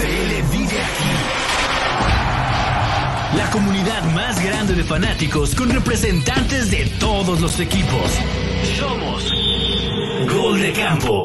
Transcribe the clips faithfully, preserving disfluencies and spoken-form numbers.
F L vive aquí. La comunidad más grande de fanáticos con representantes de todos los equipos. Somos Gol de Campo.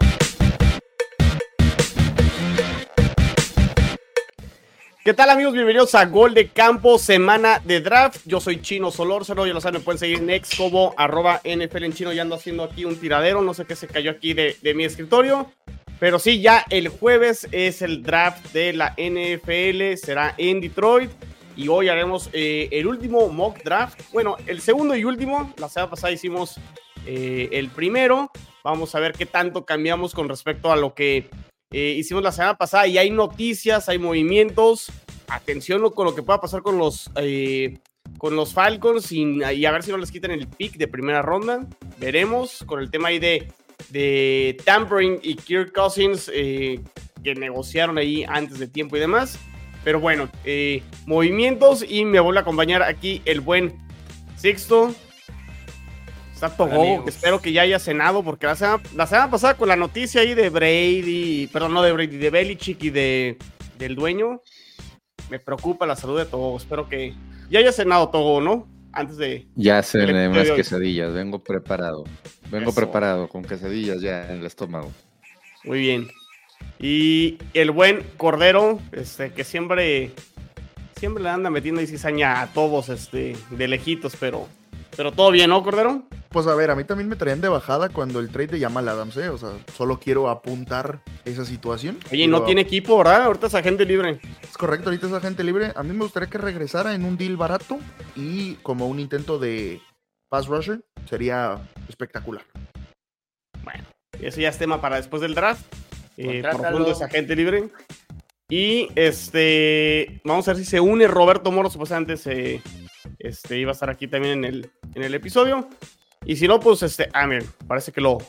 ¿Qué tal, amigos? Bienvenidos a Gol de Campo, semana de draft. Yo soy Chino Solórzano, ya lo saben, me pueden seguir en ex como arroba N F L en chino. Ya ando haciendo aquí un tiradero, no sé qué se cayó aquí de, de mi escritorio. Pero sí, ya el jueves es el draft de la N F L, será en Detroit. Y hoy haremos eh, el último mock draft. Bueno, el segundo y último. La semana pasada hicimos eh, el primero. Vamos a ver qué tanto cambiamos con respecto a lo que eh, hicimos la semana pasada. Y hay noticias, hay movimientos. Atención con lo que pueda pasar con los, eh, con los Falcons. Y, y a ver si no les quitan el pick de primera ronda. Veremos con el tema ahí de, de tampering y Kirk Cousins. Eh, que negociaron ahí antes de tiempo y demás. Pero bueno, eh, movimientos y me vuelve a acompañar aquí el buen Sixto. Está Togo, que espero que ya haya cenado, porque la semana, la semana pasada con la noticia ahí de Brady, perdón, no de Brady, de Belichick y de, del dueño, me preocupa la salud de Togo. Espero que ya haya cenado Togo, ¿no? Antes de... Ya cené unas quesadillas, vengo preparado. Vengo Eso. preparado con quesadillas ya en el estómago. Muy bien. Y el buen Cordero, este, que siempre, siempre le anda metiendo y cizaña a todos, este, de lejitos, pero, pero todo bien, ¿no, Cordero? Pues a ver, a mí también me traían de bajada cuando el trade de Jamal Adams, ¿eh? O sea, solo quiero apuntar esa situación. Oye, no tiene equipo, ¿verdad? Ahorita es agente libre. Es correcto, ahorita es agente libre. A mí me gustaría que regresara en un deal barato y como un intento de pass rusher, sería espectacular. Bueno, ese ya es tema para después del draft. Eh, profundo es agente libre. Y este vamos a ver si se une Roberto Moro. Supuestamente se, este, iba a estar aquí también en el, en el episodio. Y si no, pues este. Ah, miren, parece que lo,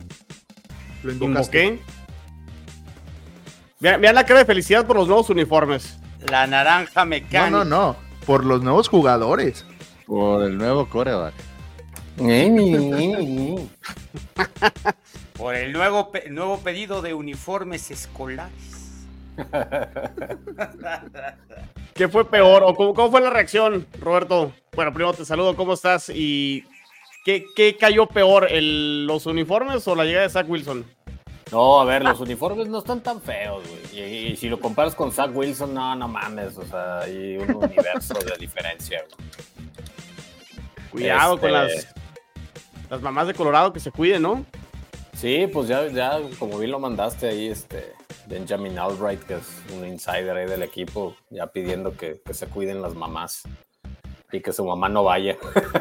lo invoqué. Vean, vean la cara de felicidad por los nuevos uniformes. La naranja mecánica. No, no, no. Por los nuevos jugadores. Por el nuevo quarterback. Por el nuevo, pe- nuevo pedido de uniformes escolares. ¿Qué fue peor? ¿O cómo, cómo fue la reacción, Roberto? Bueno, primero te saludo, ¿cómo estás? ¿Y qué, qué cayó peor, el, los uniformes o la llegada de Zach Wilson? No, a ver, los uniformes no están tan feos, güey. Y, y si lo comparas con Zach Wilson, no, no mames. O sea, hay un universo de diferencia, güey. Cuidado este... con las, las mamás de Colorado, que se cuiden, ¿no? Sí, pues ya, ya como bien lo mandaste ahí, este Benjamin Albright, que es un insider ahí del equipo, ya pidiendo que, que se cuiden las mamás y que su mamá no vaya.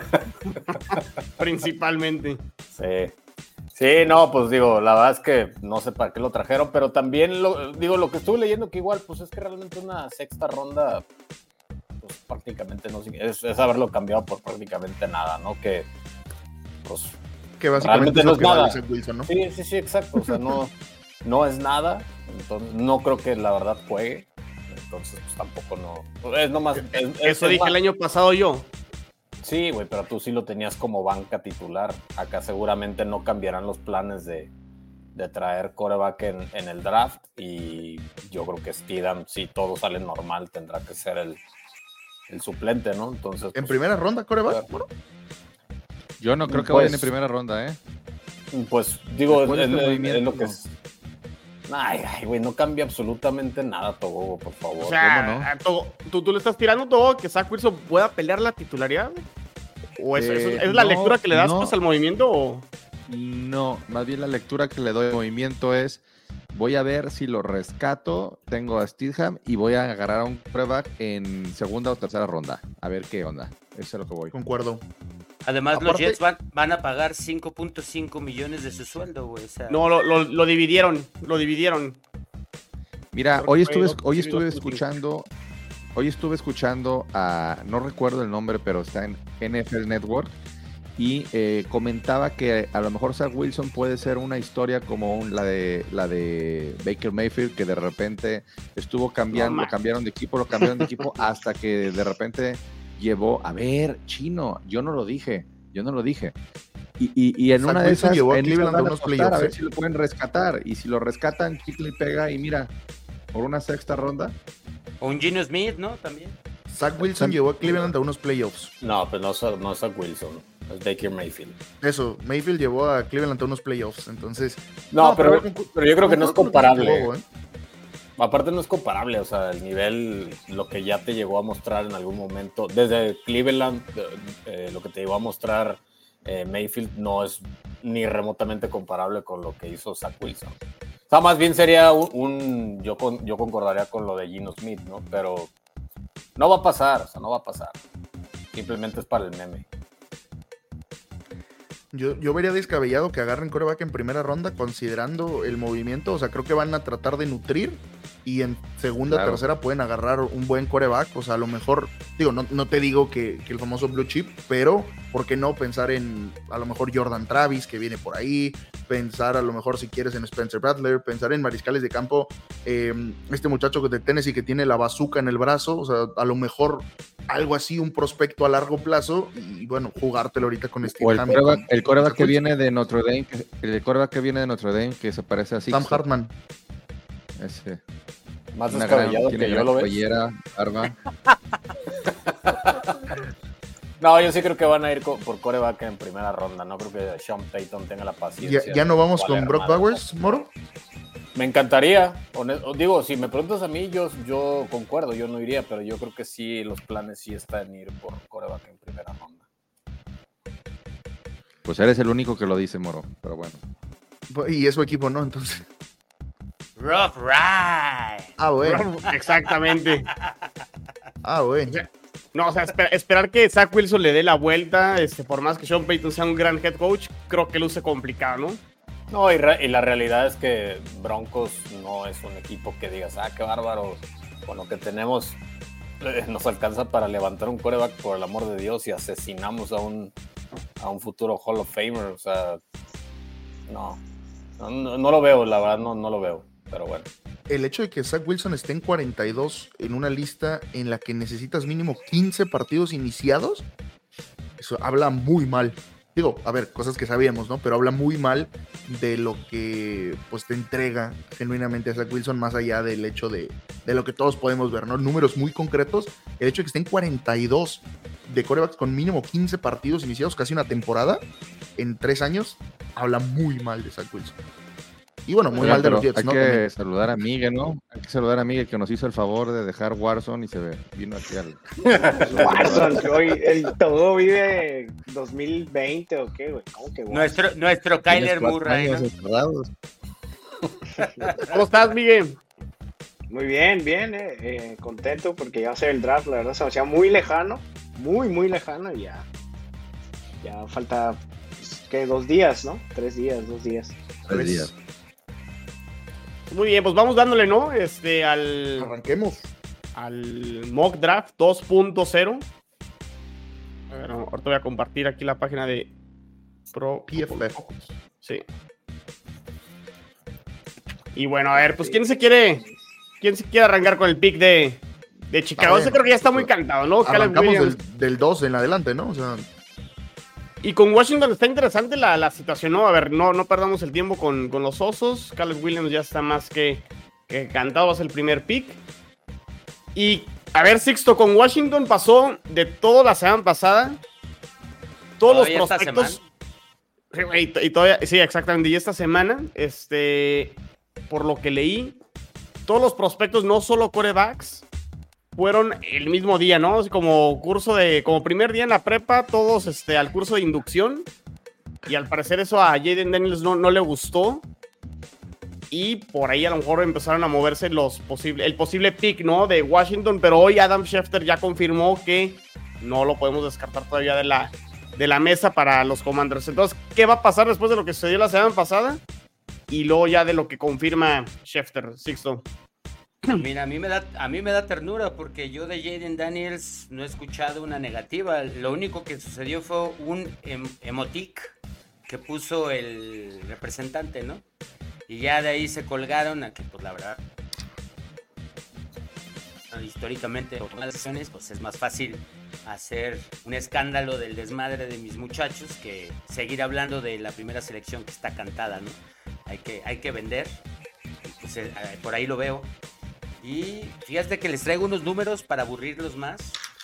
Principalmente. Sí. Sí, no, pues digo, la verdad es que no sé para qué lo trajeron, pero también, lo, digo, lo que estuve leyendo que igual, pues es que realmente una sexta ronda, pues prácticamente no, es, es haberlo cambiado por prácticamente nada, ¿no? Que, pues... que básicamente realmente no es que nada. vale Wilson, ¿no? Sí, sí, sí, exacto. O sea, no, no es nada. Entonces, no creo que la verdad juegue. Entonces, pues tampoco no. Es nomás. Es, es, Eso es dije más... el año pasado yo. Sí, güey, pero tú sí lo tenías como banca titular. Acá seguramente no cambiarán los planes de, de traer quarterback en, en el draft. Y yo creo que Steedham, si todo sale normal, tendrá que ser el, el suplente, ¿no? Entonces. En pues, primera ronda, quarterback, bueno. Yo no creo que pues, vayan en primera ronda, ¿eh? Pues, digo, es, de es, este es lo que es. Ay, ay, güey, no cambia absolutamente nada, Togo, por favor. O sea, ¿cómo no? a Togo, ¿tú, ¿tú le estás tirando todo que Zach Wilson pueda pelear la titularidad? ¿O eso, Eh, eso es la no, lectura que le das no. pues, al movimiento? ¿O? No, más bien la lectura que le doy al movimiento es: voy a ver si lo rescato, tengo a Steedham y voy a agarrar a un quarterback en segunda o tercera ronda. A ver qué onda. Eso es lo que voy. Concuerdo. Además, Aparte, los Jets van, van a pagar cinco punto cinco millones de su sueldo, güey. O sea, No, lo, lo, lo dividieron, lo dividieron. Mira, Creo hoy que estuve, fue hoy dos- estuve dos- escuchando, hoy estuve escuchando a, no recuerdo el nombre, pero está en N F L Network, y eh, comentaba que a lo mejor Zach Wilson puede ser una historia como un- la de la de Baker Mayfield, que de repente estuvo cambiando, No, lo cambiaron de equipo, lo cambiaron de equipo, hasta que de repente llevó, a ver, Chino, yo no lo dije, yo no lo dije. Y, y, y en Zach una de Wilson esas, llevó a en Cleveland esas a van unos apostar, playoffs, a ver ¿eh? si lo pueden rescatar, y si lo rescatan, chicle y pega, y mira, por una sexta ronda. O un Geno Smith, ¿no? También. Zach Wilson llevó a Cleveland a unos playoffs. No, pues no, es- no es Zach Wilson, es Baker Mayfield. Eso, Mayfield llevó a Cleveland a unos playoffs, entonces... No, No, pero, pero a ver, con- pero yo creo que no es concuerdo con lo que dice comparable. Bobo, ¿eh? Aparte no es comparable, o sea, el nivel, lo que ya te llegó a mostrar en algún momento, desde Cleveland, eh, lo que te llegó a mostrar eh, Mayfield no es ni remotamente comparable con lo que hizo Zach Wilson. O sea, más bien sería un, un yo, con, yo concordaría con lo de Geno Smith, ¿no? Pero no va a pasar, o sea, no va a pasar. Simplemente es para el meme. Yo, yo vería descabellado que agarren quarterback en primera ronda considerando el movimiento. O sea, creo que van a tratar de nutrir y en segunda, Claro. tercera pueden agarrar un buen quarterback. O sea, a lo mejor, digo, no, no te digo que, que el famoso blue chip, pero ¿por qué no pensar en a lo mejor Jordan Travis que viene por ahí? Pensar a lo mejor si quieres en Spencer Rattler, pensar en mariscales de campo, eh, este muchacho de Tennessee que tiene la bazooka en el brazo, o sea, a lo mejor algo así, un prospecto a largo plazo y bueno, jugártelo ahorita con O Steve el Hamilton. quarterback, el quarterback Zach que Wilson. viene de Notre Dame, que- el quarterback que viene de Notre Dame, que se parece así. Sam Hartman. Ese. Más Una gran, descabellado tiene que yo gran lo veo. cabellera, barba. No, yo sí creo que van a ir co- por quarterback en primera ronda. No creo que Sean Payton tenga la ¿Ya, paciencia. ya no vamos de con valer Brock madre. Bowers, Moro? Me encantaría. hone- Digo, si me preguntas a mí, yo, yo concuerdo, yo no iría, pero yo creo que sí, los planes sí están en ir por quarterback en primera ronda. Pues eres el único que lo dice, Moro. Pero bueno. Y es su equipo, ¿no? Entonces. Rough Ride. Ah, bueno. Exactamente. Ah, bueno. No, o sea, esper- esperar que Zach Wilson le dé la vuelta, este, por más que Sean Payton sea un gran head coach, creo que luce complicado, ¿no? No, y, re- y la realidad es que Broncos no es un equipo que digas, ah, qué bárbaro, con lo que tenemos eh, nos alcanza para levantar un quarterback, por el amor de Dios, y asesinamos a un, a un futuro Hall of Famer. O sea, no, no, no, no lo veo, la verdad, no, no lo veo, pero bueno. El hecho de que Zach Wilson esté en cuarenta y dos en una lista en la que necesitas mínimo quince partidos iniciados, eso habla muy mal. Digo, a ver, cosas que sabíamos, ¿no? Pero habla muy mal de lo que pues te entrega genuinamente a Zach Wilson, más allá del hecho de, de lo que todos podemos ver, ¿no? Números muy concretos. El hecho de que esté en cuarenta y dos de quarterbacks con mínimo quince partidos iniciados, casi una temporada, en tres años, habla muy mal de Zach Wilson. Y bueno, muy Oigan, mal de los pero Jets, hay ¿no? que También. saludar a Miguel, ¿no? Hay que saludar a Miguel que nos hizo el favor de dejar Warzone y se ve. Vino aquí al. Warzone, hoy el todo vive dos mil veinte o qué, güey. ¿Cómo que Warzone? Nuestro, nuestro Kyler Tienes cuatro Murray, ¿no? años encerrados. ¿Cómo estás, Miguel? Muy bien, bien, eh, eh, contento porque ya va a ser el draft, la verdad se me hacía muy lejano, muy, muy lejano y ya, ya falta, pues, ¿qué? Dos días, ¿no? Tres días, dos días. Tres días. Muy bien, pues vamos dándole, ¿no? Este, al, Arranquemos. al mock draft dos punto cero. A ver, ahorita voy a compartir aquí la página de Pro P F F. Sí. Y bueno, a ver, pues ¿quién se quiere, quién se quiere arrancar con el pick de, de Chicago? A ver, Ese creo que ya está muy cantado, ¿no? Caleb Arrancamos Williams. del, del dos en adelante, ¿no? O sea, Y con Washington está interesante la, la situación, ¿no? A ver, no, no perdamos el tiempo con, con los Osos. Caleb Williams ya está más que, que cantado, va a ser el primer pick. Y, a ver, Sixto, con Washington pasó de todo la semana pasada. Todos Todavía los esta prospectos. Sí, güey, y, y todavía, sí, exactamente. Y esta semana, este, por lo que leí, todos los prospectos, no solo quarterbacks, fueron el mismo día, ¿no? Así como curso de, como primer día en la prepa, todos este, al curso de inducción. Y al parecer eso a Jaden Daniels no, no le gustó. Y por ahí a lo mejor empezaron a moverse los posible, el posible pick, ¿no? De Washington. Pero hoy Adam Schefter ya confirmó que no lo podemos descartar todavía de la, de la mesa para los Commanders. Entonces, ¿qué va a pasar después de lo que sucedió la semana pasada? Y luego ya de lo que confirma Schefter, Sixto. Mira, a mí me da, a mí me da ternura porque yo de Jaden Daniels no he escuchado una negativa. Lo único que sucedió fue un em- emotic que puso el representante, ¿no? Y ya de ahí se colgaron a que, pues la verdad, históricamente, por las decisiones, pues es más fácil hacer un escándalo del desmadre de mis muchachos que seguir hablando de la primera selección que está cantada, ¿no? Hay que, hay que vender. Pues, eh, por ahí lo veo. Y fíjate que les traigo unos números para aburrirlos más.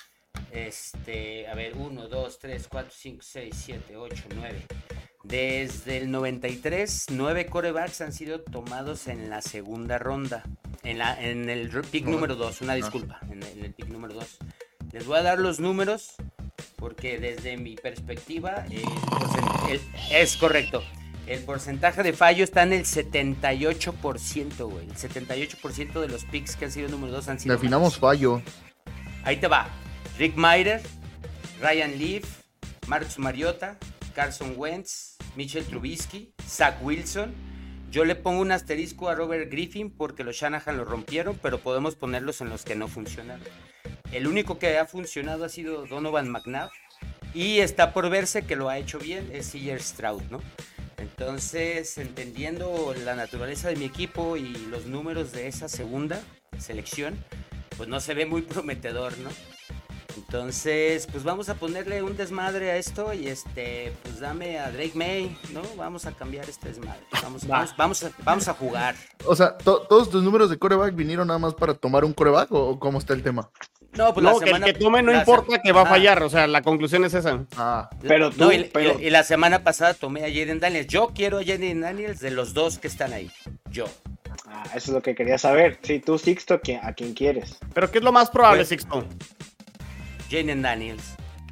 Este, a ver, uno, dos, tres, cuatro, cinco, seis, siete, ocho, nueve. Desde el noventa y tres, nueve quarterbacks han sido tomados en la segunda ronda. En, la, en el pick número dos, una disculpa. En el, en el pick número dos. Les voy a dar los números porque desde mi perspectiva el porcent- el, es correcto. El porcentaje de fallo está en el setenta y ocho por ciento, güey. El setenta y ocho por ciento de los picks que han sido número dos han sido Definamos malos. fallo. Ahí te va. Rick Maier, Ryan Leaf, Marcus Mariota, Carson Wentz, Mitchell Trubisky, Zach Wilson. Yo le pongo un asterisco a Robert Griffin porque los Shanahan lo rompieron, pero podemos ponerlos en los que no funcionaron. El único que ha funcionado ha sido Donovan McNabb y está por verse que lo ha hecho bien, es C J Stroud, ¿no? Entonces, entendiendo la naturaleza de mi equipo y los números de esa segunda selección, pues no se ve muy prometedor, ¿no? Entonces, pues vamos a ponerle un desmadre a esto y este, pues dame a Drake May, ¿no? Vamos a cambiar este desmadre. Vamos, vamos, vamos, a, vamos a jugar. O sea, to- ¿todos tus números de coreback vinieron nada más para tomar un coreback o cómo está el tema? No, pues No, la que semana, el que tome no la importa se- que va a Ajá. fallar, o sea, la conclusión es esa. Ah, Pero tú, No, y, pero- y- y la semana pasada tomé a Jaden Daniels. Yo quiero a Jaden Daniels de los dos que están ahí. Yo. Ah, eso es lo que quería saber. Sí, tú, Sixto, ¿qui- ¿a quién quieres? Pero ¿qué es lo más probable, Pues- Sixto? Jaden Daniels.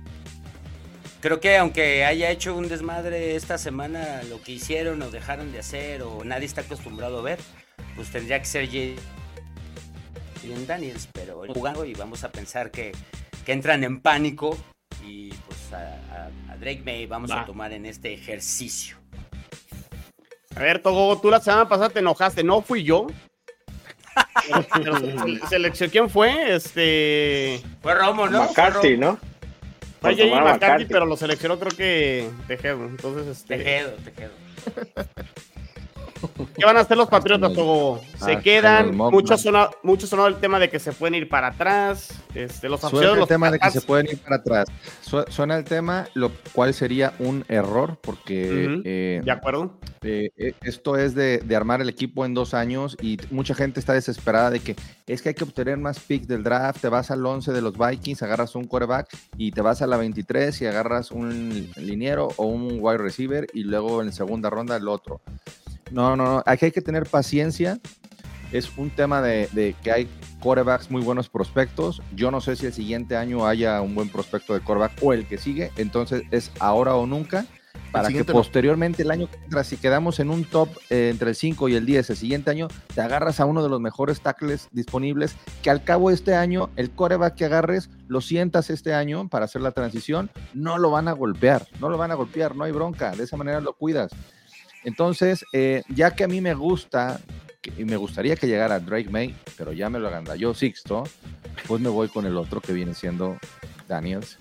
Creo que aunque haya hecho un desmadre esta semana, lo que hicieron o dejaron de hacer o nadie está acostumbrado a ver, pues tendría que ser Jaden Daniels, pero jugando y vamos a pensar que, que entran en pánico y pues a, a- a Drake May vamos Va. a tomar en este ejercicio. A ver, Togo, tú la semana pasada te enojaste, no fui yo. Pero, pero se- selección, ¿quién fue? Este. Fue Romo, ¿no? McCarthy, ¿no? Fue Por J J tomar a McCarthy, McCarthy. pero lo seleccionó creo que Tejero. Entonces, este. Tejedo, Tejedo. ¿Qué van a hacer los Patriotas, Togo? Se Ah, quedan, el mock, mucho ¿no? sonó, mucho sonó el tema de que se pueden ir para atrás. Este, los Suena aficionados, el los tema de que Pats- se pueden ir para atrás. Su- Suena el tema, lo cual sería un error, porque Ujú, eh, ¿de acuerdo? eh, eh, esto es de, de armar el equipo en dos años y t- mucha gente está desesperada de que es que hay que obtener más picks del draft. Te vas al once de los Vikings, agarras un quarterback y te vas a la veintitrés y agarras un liniero o un wide receiver y luego en segunda ronda el otro. No, no, no. Aquí hay que tener paciencia. Es un tema de, de que hay quarterbacks muy buenos prospectos. Yo no sé si el siguiente año haya un buen prospecto de quarterback o el que sigue. Entonces es ahora o nunca. Para que siguiente no. posteriormente el año que entra, si quedamos en un top eh, entre el cinco y el diez, el siguiente año te agarras a uno de los mejores tackles disponibles, que al cabo de este año, el quarterback que agarres, lo sientas este año para hacer la transición, no lo van a golpear, no lo van a golpear, no hay bronca, de esa manera lo cuidas. Entonces, eh, ya que a mí me gusta, que- y me gustaría que llegara Drake May, pero ya me lo agandalló Sixto, pues me voy con el otro que viene siendo Daniels.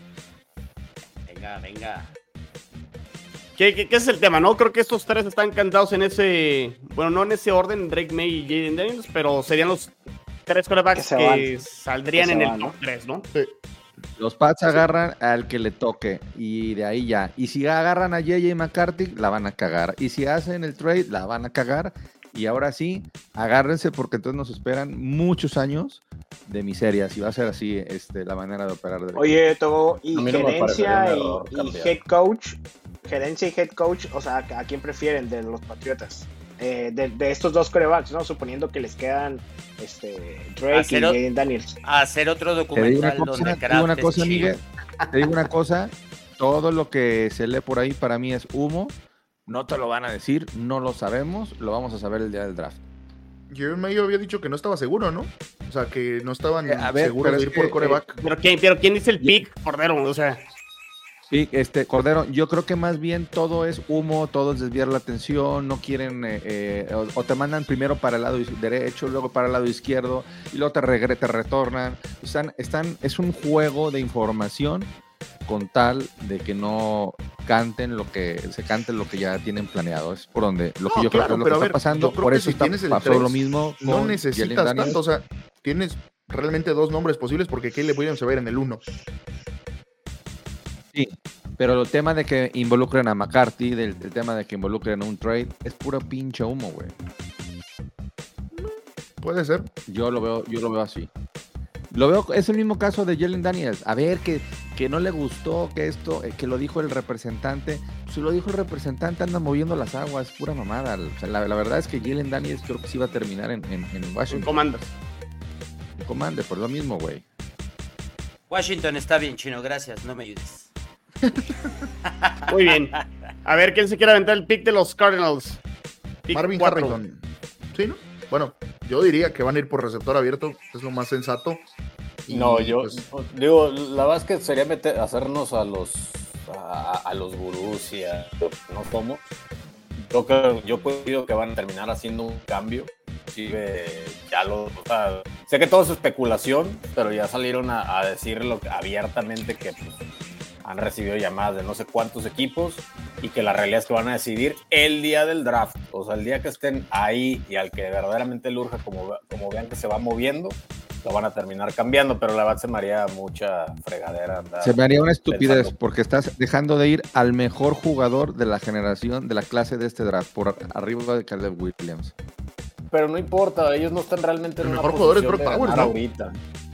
Venga, venga. ¿Qué, qué, qué es el tema, no? Creo que estos tres están cantados en ese, bueno, no en ese orden, Drake May y Jaden Daniels, pero serían los tres quarterbacks Que que, se saldrían Que se en el van, top ¿no? tres, ¿no? Los Pats agarran al que le toque y de ahí ya. Y si agarran a J J McCarthy, la van a cagar. Y si hacen el trade, la van a cagar. Y ahora sí, agárrense porque entonces nos esperan muchos años de miseria. Si va a ser así este, la manera de operar. del Oye, Togo, y A mí no me parecería gerencia un y, error y cambiar. head coach, gerencia y head coach, o sea, ¿a quién prefieren de los Patriotas? Eh, de, de estos dos corebacks, ¿no? Suponiendo que les quedan este, Drake Hacer y o- Jaden Daniels. A hacer otro Te digo una documental cosa, donde te digo una Kraft cosa, es Miguel. chido. Te digo una cosa. Todo lo que se lee por ahí para mí es humo. No te lo van a decir, no lo sabemos. Lo vamos a saber el día del draft. Jeremy Mayo había dicho que no estaba seguro, ¿no? O sea, que no estaban Eh, a ver, seguros pero de es ir por que, coreback. Pero ¿quién, pero ¿quién dice el pick, Cordero? O sea, Sí, este, Cordero, yo creo que más bien todo es humo, todo es desviar la atención, no quieren, eh, eh, o, o te mandan primero para el lado is- derecho, luego para el lado izquierdo, y luego te, regre- te retornan. Están, están, es un juego de información con tal de que no canten lo que, se cante lo que ya tienen planeado. Es por donde, lo que No, yo creo claro, que es lo que pero a está ver, pasando, yo creo por que eso si está, tienes el pasó tres, lo mismo No con Jalen necesitas Daniels. tanto, o sea, tienes realmente dos nombres posibles porque Caleb Williams se va a ir en el uno. Sí, pero el tema de que involucren a McCarthy, del, el tema de que involucren un trade, es puro pinche humo, güey. puede ser. Yo lo veo, yo lo veo así. Lo veo, es el mismo caso de Jalen Daniels. A ver, que, que no le gustó, que esto, que lo dijo el representante. Si lo dijo el representante, anda moviendo las aguas, pura mamada. O sea, la, la verdad es que Jalen Daniels creo que sí va a terminar en, en, en Washington. En Commanders. En Commander, por lo mismo, güey. Washington está bien, Chino, gracias, no me ayudes. Muy bien. A ver, ¿quién se quiere aventar el pick de los Cardinals? Pick Marvin cuatro. Harrison. ¿Sí, no? Bueno, yo diría que van a ir por receptor abierto, es lo más sensato. Y, No, yo pues, digo, la verdad es que sería meter, hacernos a los a, a los gurús y a no como. Yo creo, yo creo que van a terminar haciendo un cambio. Sí, eh, ya lo, o sea, sé que todo es especulación, pero ya salieron a, a decirlo abiertamente que pues, han recibido llamadas de no sé cuántos equipos y que la realidad es que van a decidir el día del draft, o sea, el día que estén ahí y al que verdaderamente le urja, como, como vean que se va moviendo, lo van a terminar cambiando, pero la verdad se me haría mucha fregadera andar. Se me haría una estupidez pensando. porque estás dejando de ir al mejor jugador de la generación, de la clase de este draft, por arriba de Caleb Williams. Pero no importa, ellos no están realmente en El una mejor jugador es posición Brock de Bowers, ganar ¿no? ahorita.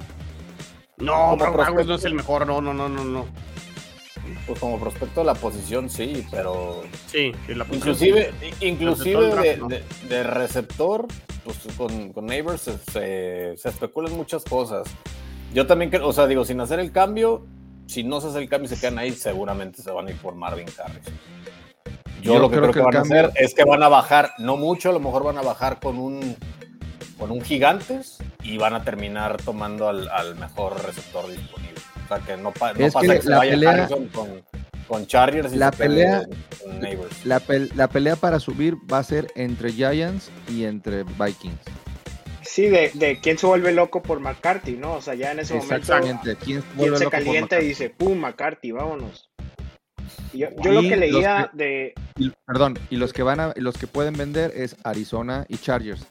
No, Como Brock prospecto. Bowers no es el mejor. No, no, no, no, no. Pues como prospecto de la posición sí, pero Sí, sí, la inclusive, inclusive Receptor de, draft, ¿no? de- de receptor, pues con, con Neighbors se, se, se especulan muchas cosas. Yo también creo, o sea, digo, sin hacer el cambio, si no se hace el cambio y se quedan ahí, seguramente se van a ir por Marvin Harrison. Yo, Yo lo que creo creo, que que, el van cambio- a hacer es que van a bajar, no mucho, a lo mejor van a bajar con un con un Gigantes y van a terminar tomando al, al mejor receptor disponible. O sea, que no, pa- no Es pasa que que, se la vaya pelea- Harrison con, con Chargers y la se pelee pelea- con Neighbors. La, pel- la pelea para subir va a ser entre Giants y entre Vikings. Sí, de, de quién se vuelve loco por McCarthy, ¿no? O sea, ya en ese momento, Exactamente. ¿Quién, quién se loco por calienta y McCarthy? dice, ¡pum! McCarthy, vámonos. Y Yo, yo lo Y que los leía que- de... Y- perdón, y los que van a, los que pueden vender es Arizona y Chargers.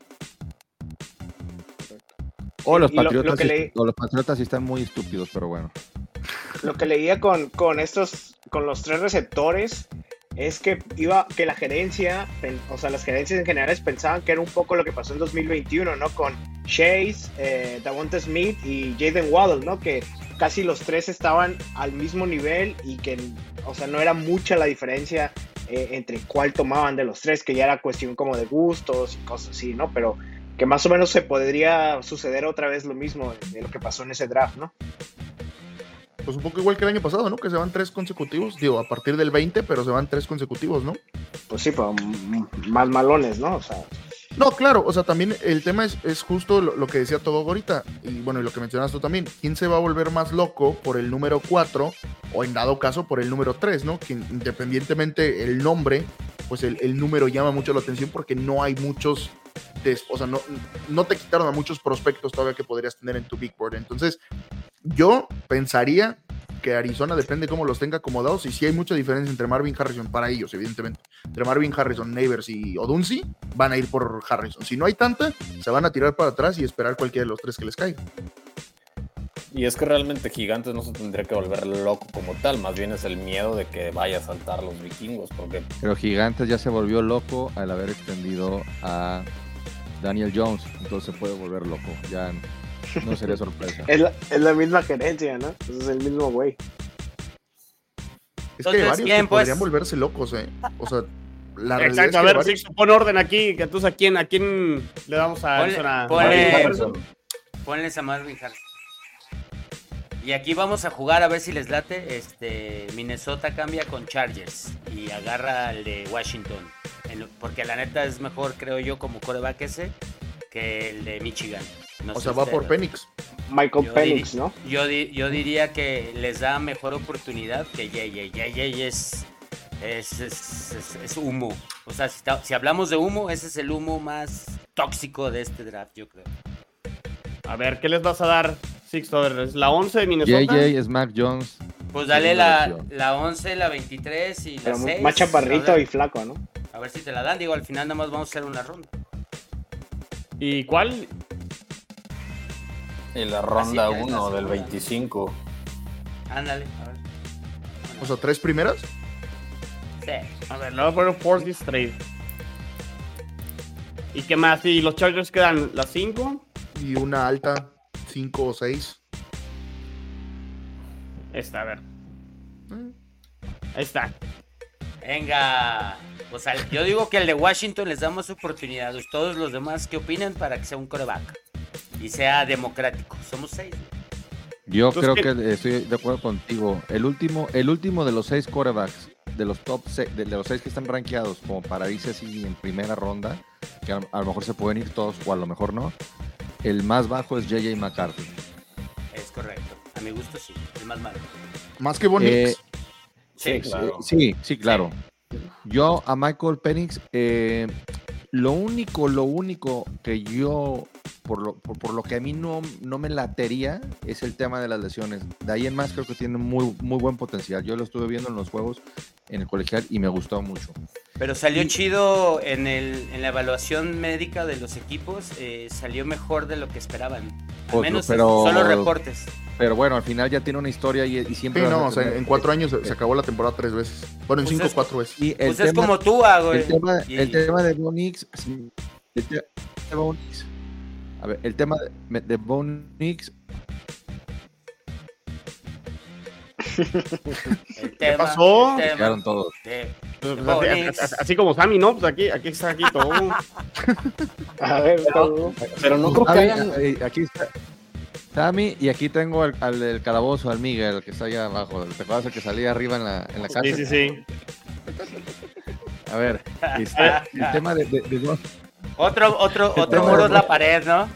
O Sí, los y lo- lo Patriotas, que sí- leí- o los Patriotas sí están muy estúpidos, pero bueno. Lo que leía con, con estos, con los tres receptores, es que iba, que la gerencia, pen- o sea, las gerencias en general pensaban que era un poco lo que pasó en dos mil veintiuno, ¿no? Con Chase, eh, Davonta Smith y Jaden Waddle, ¿no? Que casi los tres estaban al mismo nivel y que, o sea, no era mucha la diferencia eh, entre cuál tomaban de los tres, que ya era cuestión como de gustos y cosas así, ¿no? Pero que más o menos se podría suceder otra vez lo mismo de, de lo que pasó en ese draft, ¿no? pues un poco igual que el año pasado, ¿no? Que se van tres consecutivos, digo, a partir del veinte, pero se van tres consecutivos, ¿no? Pues sí, pero m- más malones, ¿no? O sea, No, claro, o sea, también el tema es, es justo lo, lo que decía Togo ahorita, y bueno, y lo que mencionas tú también, ¿quién se va a volver más loco por el número cuatro o en dado caso por el número tres, ¿no? Que independientemente el nombre, pues el, el número llama mucho la atención porque no hay muchos, des, o sea, no, no te quitaron a muchos prospectos todavía que podrías tener en tu big board. Entonces, yo pensaría que Arizona depende cómo los tenga acomodados y si hay mucha diferencia entre Marvin Harrison para ellos, evidentemente. Entre Marvin Harrison, Neighbors y Odunsi, van a ir por Harrison. Si no hay tanta, se van a tirar para atrás y esperar cualquiera de los tres que les caiga. Y es que realmente Gigantes no se tendría que volver loco como tal, más bien es el miedo de que vaya a saltar los vikingos, porque Pero Gigantes ya se volvió loco al haber extendido a Daniel Jones, entonces se puede volver loco, ya no sería sorpresa. es la, es la misma gerencia, ¿no? Pues es el mismo güey. Es que hay Entonces, varios ¿quién, que pues? podrían volverse locos, ¿eh? O sea, la realidad es Exacto, que a ver, varios- Sixto, pon orden aquí. que Entonces, ¿a quién, ¿a quién le damos a Ponle- Arizona? ponle- Harrison? Ponles a Marvin Harrison. Y aquí vamos a jugar a ver si les late. Este, Minnesota cambia con Chargers y agarra al de Washington. En lo- porque la neta es mejor, creo yo, como quarterback ese que el de Michigan. No o sé sea, va por ustedes. Penix. Michael Yo Penix, diri- ¿no? Yo, di- yo diría que les da mejor oportunidad que J J. J J es, es, es, es- es humo. O sea, si, ta- si hablamos de humo, ese es el humo más tóxico de este draft, yo creo. A ver, ¿qué les vas a dar, Sixto? A ver, ¿es la once de Minnesota? J J es Mac Jones. Pues dale Segunda la, versión. la once, la veintitrés y la Pero seis. más chaparrito a ver, y flaco, ¿no? a ver si te la dan. Digo, al final nada más vamos a hacer una ronda. ¿Y cuál? en la ronda Así que es la uno del segunda. veinticinco. Ándale, a ver. O sea, tres primeras. Sí. A ver, le voy a poner Force this trade. ¿Y qué más? ¿Y los Chargers quedan las cinco? Y una alta, cinco o seis. Esta, a ver. Ahí está. Venga. O sea, yo digo que el de Washington les damos oportunidad. Todos los demás, ¿qué opinan para que sea un quarterback? Y sea democrático. Somos seis. Yo Entonces, creo ¿qué? que estoy de acuerdo contigo. El último, el último de los seis quarterbacks, de los top seis, de, de los seis que están rankeados como para irse así en primera ronda, que a, a lo mejor se pueden ir todos o a lo mejor no. El más bajo es J J McCarthy. Es correcto. A mi gusto sí. El más malo. Más que Bo Nix. Eh, Sí, claro. Sí, sí, claro. Yo a Michael Penix, eh, lo único, lo único que yo, por lo, por, por lo que a mí no, no me latería, es el tema de las lesiones. De ahí en más creo que tiene muy, muy buen potencial. Yo lo estuve viendo en los juegos en el colegial y me gustó mucho. Pero salió chido en, el, en la evaluación médica de los equipos. Eh, salió mejor de lo que esperaban. Al Otro, menos pero- solo reportes. Pero bueno, al final ya tiene una historia y, y siempre... Sí, vas a no, o sea, tener- en cuatro años se, se acabó la temporada tres veces. Bueno, en Pues cinco, es- cuatro veces. Y el Pues es tema- como tú, ah, güey. El tema, Y- el tema de Bo Nix, sí, el te- de Bo Nix. A ver, el tema de, de Bo Nix, El tema, pasó? el tema quedaron todos. de- Pues, de así, Bonix. así- así como Sammy, ¿no? Pues aquí, aquí está aquí todo. A ver, todo. Pero no creo que Sammy, hayan... eh, aquí está Sammy y aquí tengo al, al del calabozo, al Miguel, que está allá abajo. ¿Te acuerdas el que salía arriba en la, en la casa? Sí, sí, sí. A ver, este, el tema de, de, de Bo- Otro, otro, El otro tema muro de- es la pared, ¿no?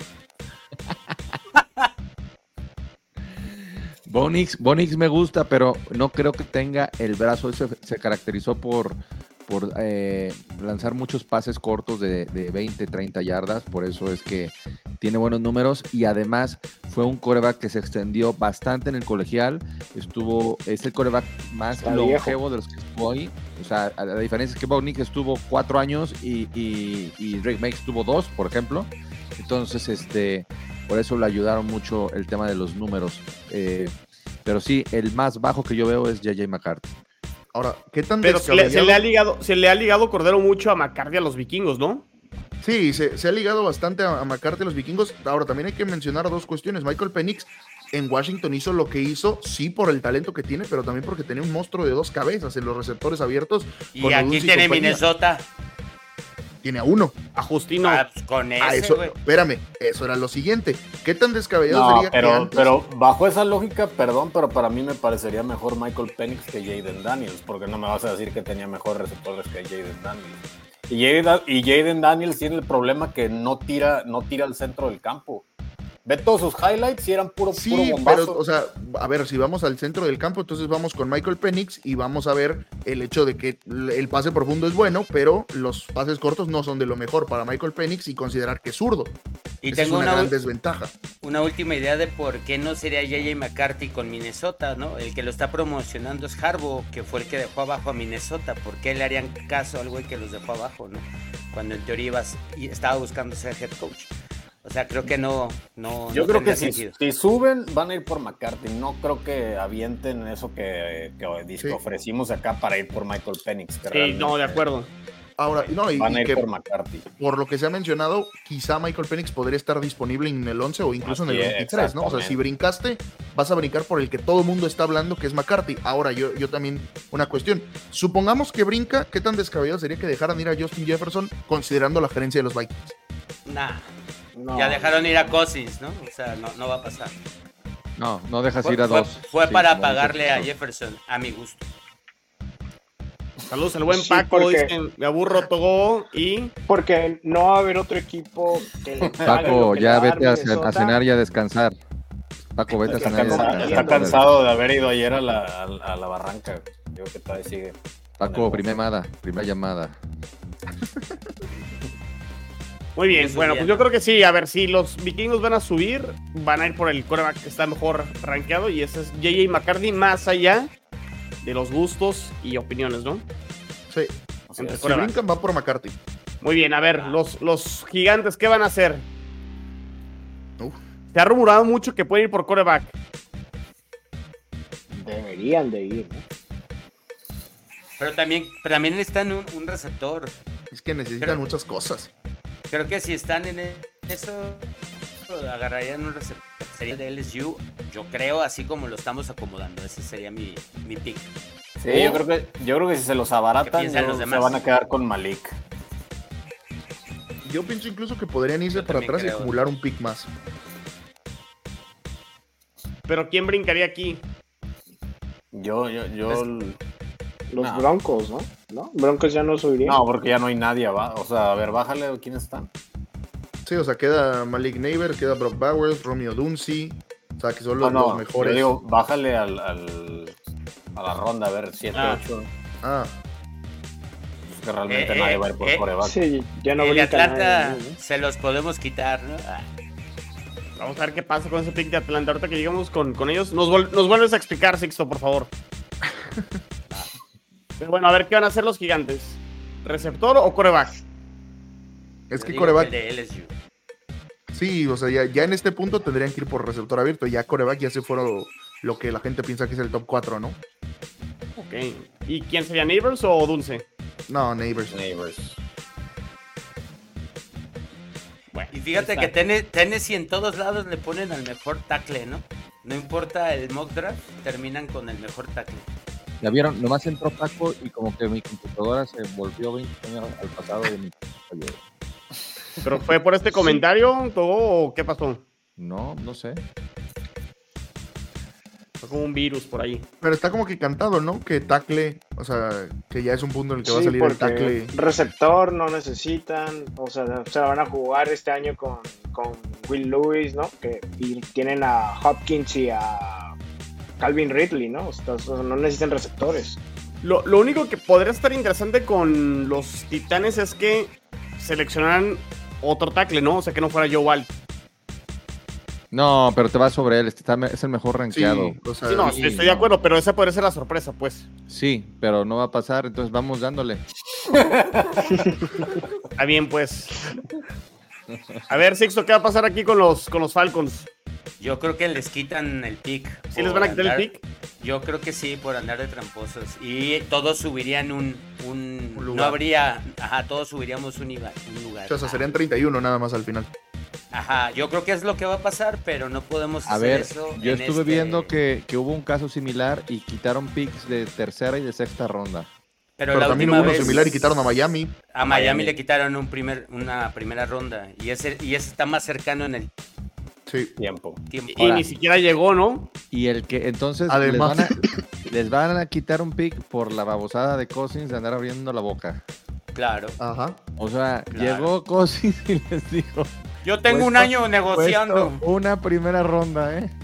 Bo Nix, Bo Nix me gusta, pero no creo que tenga el brazo. Se, se caracterizó por, por eh, lanzar muchos pases cortos de, de veinte, treinta yardas. Por eso es que tiene buenos números. Y además fue un quarterback que se extendió bastante en el colegial. Estuvo, es el quarterback más Está longevo de los que estuvo ahí. O sea, a- la diferencia es que Bo Nix estuvo cuatro años y, y, y Drake May estuvo dos, por ejemplo. Entonces, este... Por eso le ayudaron mucho el tema de los números. Eh, pero sí, el más bajo que yo veo es J J McCarthy. Ahora, ¿qué tan Pero se le, se descabellado? le ha ligado, se le ha ligado Cordero mucho a McCarthy a los vikingos, ¿no? Sí, se, se ha ligado bastante a, a McCarthy a los vikingos. Ahora, también hay que mencionar dos cuestiones. Michael Penix en Washington hizo lo que hizo, sí, por el talento que tiene, pero también porque tenía un monstruo de dos cabezas en los receptores abiertos. Y con aquí Odunze y tiene compañía. Minnesota. Tiene a uno. A Justino. Ah, pues con Ah, ese, eso, güey. espérame, eso era lo siguiente. ¿Qué tan descabellado No, sería que pero, antes- pero bajo esa lógica, perdón, pero para mí me parecería mejor Michael Penix que Jaden Daniels, porque no me vas a decir que tenía mejores receptores que Jaden Daniels. Y Jaden, y Jaden Daniels tiene el problema que no tira, no tira al centro del campo. Ve todos sus highlights y eran puro, Sí, puro bombazo. pero, o sea, a ver, si vamos al centro del campo, entonces vamos con Michael Penix y vamos a ver el hecho de que el pase profundo es bueno, pero los pases cortos no son de lo mejor para Michael Penix y considerar que es zurdo. Y Esa tengo es una, una, gran ul- desventaja. una última idea de por qué no sería J J McCarthy con Minnesota, ¿no? El que lo está promocionando es Harbaugh, que fue el que dejó abajo a Minnesota. ¿Por qué le harían caso al güey que los dejó abajo, no? Cuando en teoría ibas, y estaba buscando ser head coach. O sea, creo que no, no, Yo no creo tendría que si, sentido. si suben, van a ir por McCarthy. No creo que avienten eso que, que, que Sí. ofrecimos acá para ir por Michael Penix. Que Sí, realmente no, de acuerdo. Ahora, no, y, Van a y ir que por McCarthy. por lo que se ha mencionado, quizá Michael Penix podría estar disponible en el once o incluso en el Así es, veintitrés, ¿no? O sea, si brincaste, vas a brincar por el que todo el mundo está hablando, que es McCarthy. Ahora, yo, yo también, una cuestión. Supongamos que brinca, ¿qué tan descabellado sería que dejaran ir a Justin Jefferson considerando la gerencia de los Vikings? Nah, No. ya dejaron ir a Cousins, ¿no? O sea, no, no va a pasar. No, no dejas Fue, ir a fue- dos. fue Sí, para como pagarle dices, a no. Jefferson, a mi gusto. Saludos al buen Sí, Paco, porque- dicen, me aburro Togo y... Porque no va a haber otro equipo que le pague lo Paco, que le ya va a dar vete a, ce- a Minnesota. cenar y a descansar. Paco, vete a Está cenar y a Está, cansado. descansar. está cansado de haber ido ayer a la, a, a la barranca. Yo creo que todavía sigue. Paco, primera llamada, primera llamada. Muy bien, Eso bueno, bien. pues yo creo que sí. A ver, si los vikingos van a subir, van a ir por el quarterback que está mejor rankeado y ese es J J McCarthy, más allá de los gustos y opiniones, ¿no? Sí. Así Entre es. Si quarterback. brincan, va por McCarthy. Muy bien, a ver, los, los gigantes, ¿qué van a hacer? Uf. Se ha rumorado mucho que pueden ir por quarterback. Deberían de ir, ¿no? Pero también, pero también necesitan un, un receptor. Es que necesitan Pero- muchas cosas. Creo que si están en eso, agarrarían un receptor. Sería de L S U, yo creo, así como lo estamos acomodando. Ese sería mi, mi pick. Sí, yo creo que yo creo que si se los abaratan, piensan yo- los se demás? van a quedar con Malik. Yo pienso incluso que podrían irse Yo para también atrás y creo. acumular un pick más. Pero ¿quién brincaría aquí? Yo, yo, yo. Los No. Broncos, ¿no? ¿No? Broncos ya no subirían. No, porque ya no hay nadie abajo. O sea, a ver, bájale, ¿quiénes están? Sí, o sea, queda Malik Neighbor, queda Brock Bowers, Romeo Dunsi. O sea, que son los, No, no, los mejores. yo digo, bájale al, al- a la ronda, a ver, siete, Ah. ocho. Ah, Pues que realmente Eh, nadie eh, va a ir por eh, coreback. Sí, ya no el brinca Atlanta nadie, ¿no? se los podemos quitar, ¿no? Ah, Vamos a ver qué pasa con ese pick de Atlanta. Ahorita que llegamos con, con ellos, nos, vol- nos vuelves a explicar, Sixto, por favor. Pero bueno, a ver qué van a hacer los gigantes. ¿Receptor o coreback? es yo que digo coreback, el de L S U. sí, o sea, ya, ya en este punto tendrían que ir por receptor abierto. Ya coreback ya se fueron lo que la gente piensa que es el top cuatro, ¿no? Ok. ¿Y quién sería, Neighbors o Dulce? No, Neighbors. Neighbors. Bueno, Y fíjate ahí que está. Tenne- Tennessee en todos lados le ponen al mejor tackle, ¿no? No importa el mock draft, terminan con el mejor tackle. Ya vieron, nomás entró Paco y como que mi computadora se volvió veinte años al pasado de mi computadora. ¿Pero fue por este comentario todo, o qué pasó? No, no sé. Fue como un virus por ahí. Pero está como que cantado, ¿no? Que tackle, o sea, que ya es un punto en el que va a Sí, salir el porque tackle. receptor no necesitan, o sea, se la van a jugar este año con, con Will Lewis, ¿no? Que y tienen a Hopkins y a Calvin Ridley, ¿no? O sea, o sea, no necesitan receptores. Lo, lo único que podría estar interesante con los Titanes es que seleccionaran otro tackle, ¿no? O sea, que no fuera Joe Alt. No, pero te vas sobre él, este está me- es el mejor Sí, rankeado. o sea, Sí, no, sí, estoy de no. acuerdo, pero esa podría ser la sorpresa, pues. Sí, pero no va a pasar, entonces vamos dándole. Está bien, pues. A ver, Sixto, ¿qué va a pasar aquí con los, con los Falcons? Yo creo que les quitan el pick. ¿Sí les por van a quitar el andar- pick? Yo creo que sí, por andar de tramposos. Y todos subirían un... un, Un no lugar. habría... Ajá, todos subiríamos un, iba- un lugar. o sea, serían treinta y uno nada más al final. Ajá, yo creo que es lo que va a pasar, pero no podemos A hacer ver, eso. yo en estuve este- viendo que, que hubo un caso similar y quitaron picks de tercera y de sexta ronda. Pero, Pero la también última hubo uno vez similar y quitaron a Miami. a Miami Miami. le quitaron un primer, una primera ronda. Y ese, y ese está más cercano en el Sí. Tiempo. tiempo. Y Ahora. ni siquiera llegó, ¿no? Y el que entonces Además. Les, van a, les van a quitar un pick por la babosada de Cousins de andar abriendo la boca. Claro. Ajá. O sea, Claro. llegó Cousins y les dijo, Yo tengo un Puesto- año negociando. "Puesto una primera ronda, ¿eh?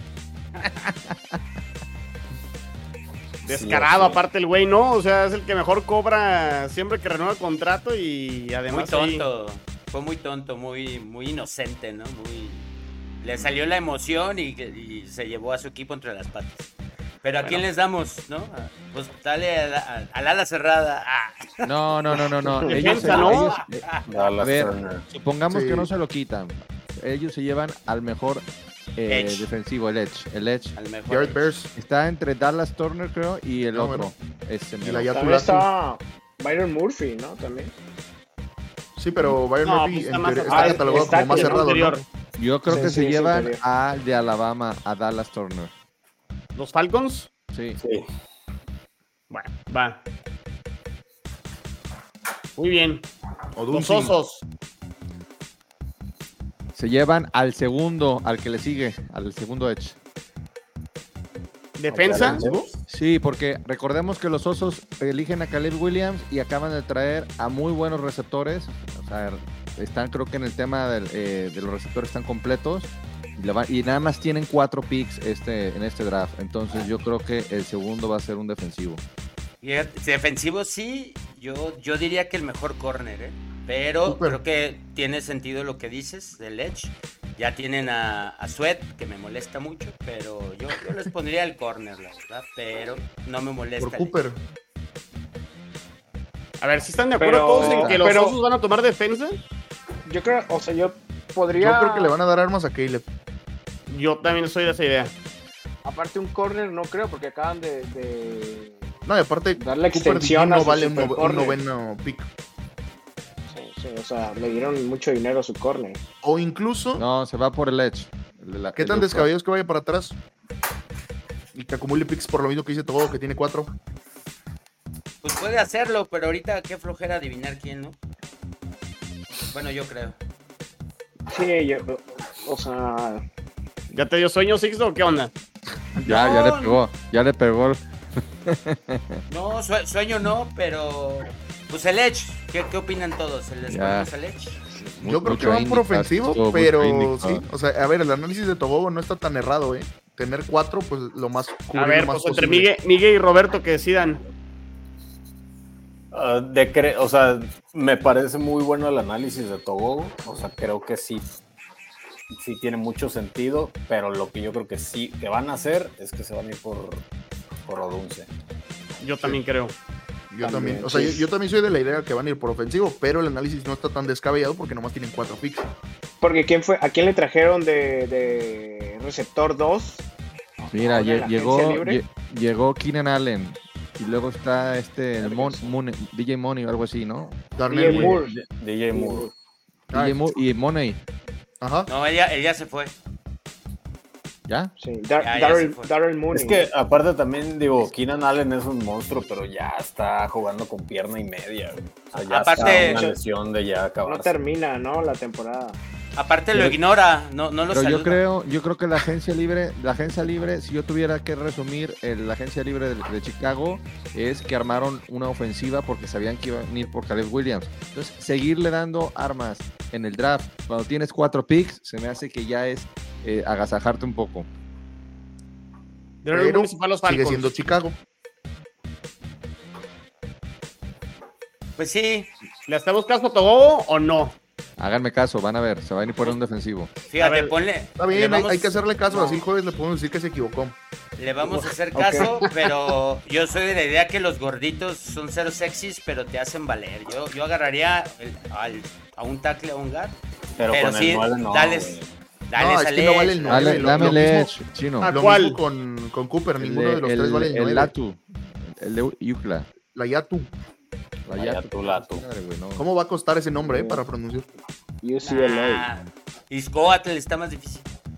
Descarado, Sí, sí. aparte el güey, ¿no? O sea, es el que mejor cobra siempre que renueva el contrato y Muy además ahí- tonto. Fue muy tonto, muy, muy inocente, ¿no? Muy... Le salió la emoción y, y se llevó a su equipo entre las patas. Pero ¿a Bueno. quién les damos, no? Ah, Pues dale a la- al ala cerrada. Ah. No, no, no, no, no. Ellos, Defensa, ¿no? ellos- eh, Dallas A ver. Turner. supongamos Sí. que no se lo quitan. Ellos se llevan al mejor eh, Edge. defensivo, el Edge. El Edge Al mejor. Garrett Bears. está entre Dallas Turner, creo, y el No, otro. bueno. Este, Y mero. la ya- También Yatulatu. está Byron Murphy, ¿no? También. Sí, pero Byron No, Murphy pues está en más teoría abajo. está catalogado Está como más que- cerrado, ¿no? anterior. Yo creo Sí, que sí, se es llevan interior. al de Alabama, a Dallas Turner. ¿Los Falcons? Sí. Sí. Bueno, va. Muy bien. O Los Dunsi. Osos. Se llevan al segundo, al que le sigue, al segundo Edge. ¿Defensa? Sí, porque recordemos que los Osos eligen a Caleb Williams y acaban de traer a muy buenos receptores. O sea, están creo que en el tema del, eh, de los receptores están completos. Y, le va- y nada más tienen cuatro picks este, en este draft. Entonces yo creo que el segundo va a ser un defensivo. Y el defensivo sí, yo, yo diría que el mejor corner, ¿eh? Pero Súper. creo que tiene sentido lo que dices del Edge. Ya tienen a, a Sweat, que me molesta mucho, pero yo, yo les pondría el corner, la verdad, pero no me molesta. Por el Cooper. Edge. A ver, si están de acuerdo Pero- todos en que los pero- Osos van a tomar defensa. Yo creo, o sea, yo podría. Yo creo que le van a dar armas a Caleb. Yo también soy de esa idea. Aparte, un corner no creo, porque acaban de. de- No, y aparte, Darle Cooper extensión no a su vale un, super nove- un corner. noveno pick. sí, Sí, o sea, le dieron mucho dinero a su corner. O incluso, No, se va por el edge. El de la- ¿qué el tan de- descabellado es que vaya para atrás? Y que acumule picks por lo mismo que dice todo, que tiene cuatro. Pues puede hacerlo, pero ahorita qué flojera adivinar quién, ¿no? Bueno, yo creo. Sí, yo, o sea, ¿Ya te dio sueño, Sixto, o qué onda? Ya, ya le pegó. Ya le pegó. el- No, sue- sueño no, pero pues el Edge, ¿qué, qué opinan todos? ¿El Ya. escogemos el Edge? Yo creo que mucho van por indie, ofensivo, mucho pero indie, sí. O sea, a ver, el análisis de Togogo no está tan errado, ¿eh? Tener cuatro, pues lo más A cubrir ver, lo más pues entre posible. Miguel, Miguel y Roberto que decidan. Ah, de cre- o sea, me parece muy bueno el análisis de Togogo. O sea, creo que sí, sí tiene mucho sentido, pero lo que yo creo que sí que van a hacer es que se van a ir por, por Odunze. Yo también creo. Yo también. También, O sea, sí. yo, yo también soy de la idea que van a ir por ofensivo, pero el análisis no está tan descabellado porque nomás tienen cuatro picks. porque ¿quién fue, ¿a quién le trajeron de, de receptor dos? Mira, Ahora en lle- la llegó, agencia libre. lle- llegó Keenan Allen. Y luego está este el Mon- Vergas. Mon- D J Money o algo así, ¿no? Darnell D J Moore. Moore. D J Moore. Ah, D J Mo- y Money. Ajá. No, ella, ella se fue. ¿Ya? Sí, Dar- Ya, ya Darrell se fue. Darrell Mooney. Es que aparte también digo, Keenan Allen es un monstruo, pero ya está jugando con pierna y media. Güey. O sea, ya Aparte- está una lesión de ya no acabarse. termina, ¿no? La temporada. Aparte lo Pero- ignora, no, no lo Pero saluda. yo creo, yo creo que la agencia libre, la agencia libre, si yo tuviera que resumir, el- la agencia libre de, de Chicago es que armaron una ofensiva porque sabían que iban a ir por Caleb Williams. Entonces, seguirle dando armas en el draft cuando tienes cuatro picks, se me hace que ya es eh, agasajarte un poco. Darrell Pero Mooney se fue a los sigue Falcons. siendo Chicago. Pues sí, ¿Le hacemos caso a Togogo o no? Háganme caso, van a ver, se van a ir por un defensivo. fíjate, A ver, ponle. Está le bien, hay, vamos- hay que hacerle caso. no, Así el jueves le podemos decir que se equivocó. Le vamos a hacer caso, pero yo soy de la idea que los gorditos son cero sexys, pero te hacen valer. Yo, yo agarraría el- al- a un tackle, a un guard, Pero, pero con sí, el nueve no. dales, güey. dales No, es al que no vale edge. el Dale, nueve, lo- dame lo el mismo- edge, chino. Ah, Lo ¿cuál? mismo con, con Cooper, El ninguno de- de los el- tres vale el el nueve. Latu, el de Yucla. La Yatu. La La Yatu. Yatu, Latu. Madre, güey, no. ¿Cómo va a costar ese nombre eh, para pronunciar? U C L A. Nah, Iscoatl está más difícil.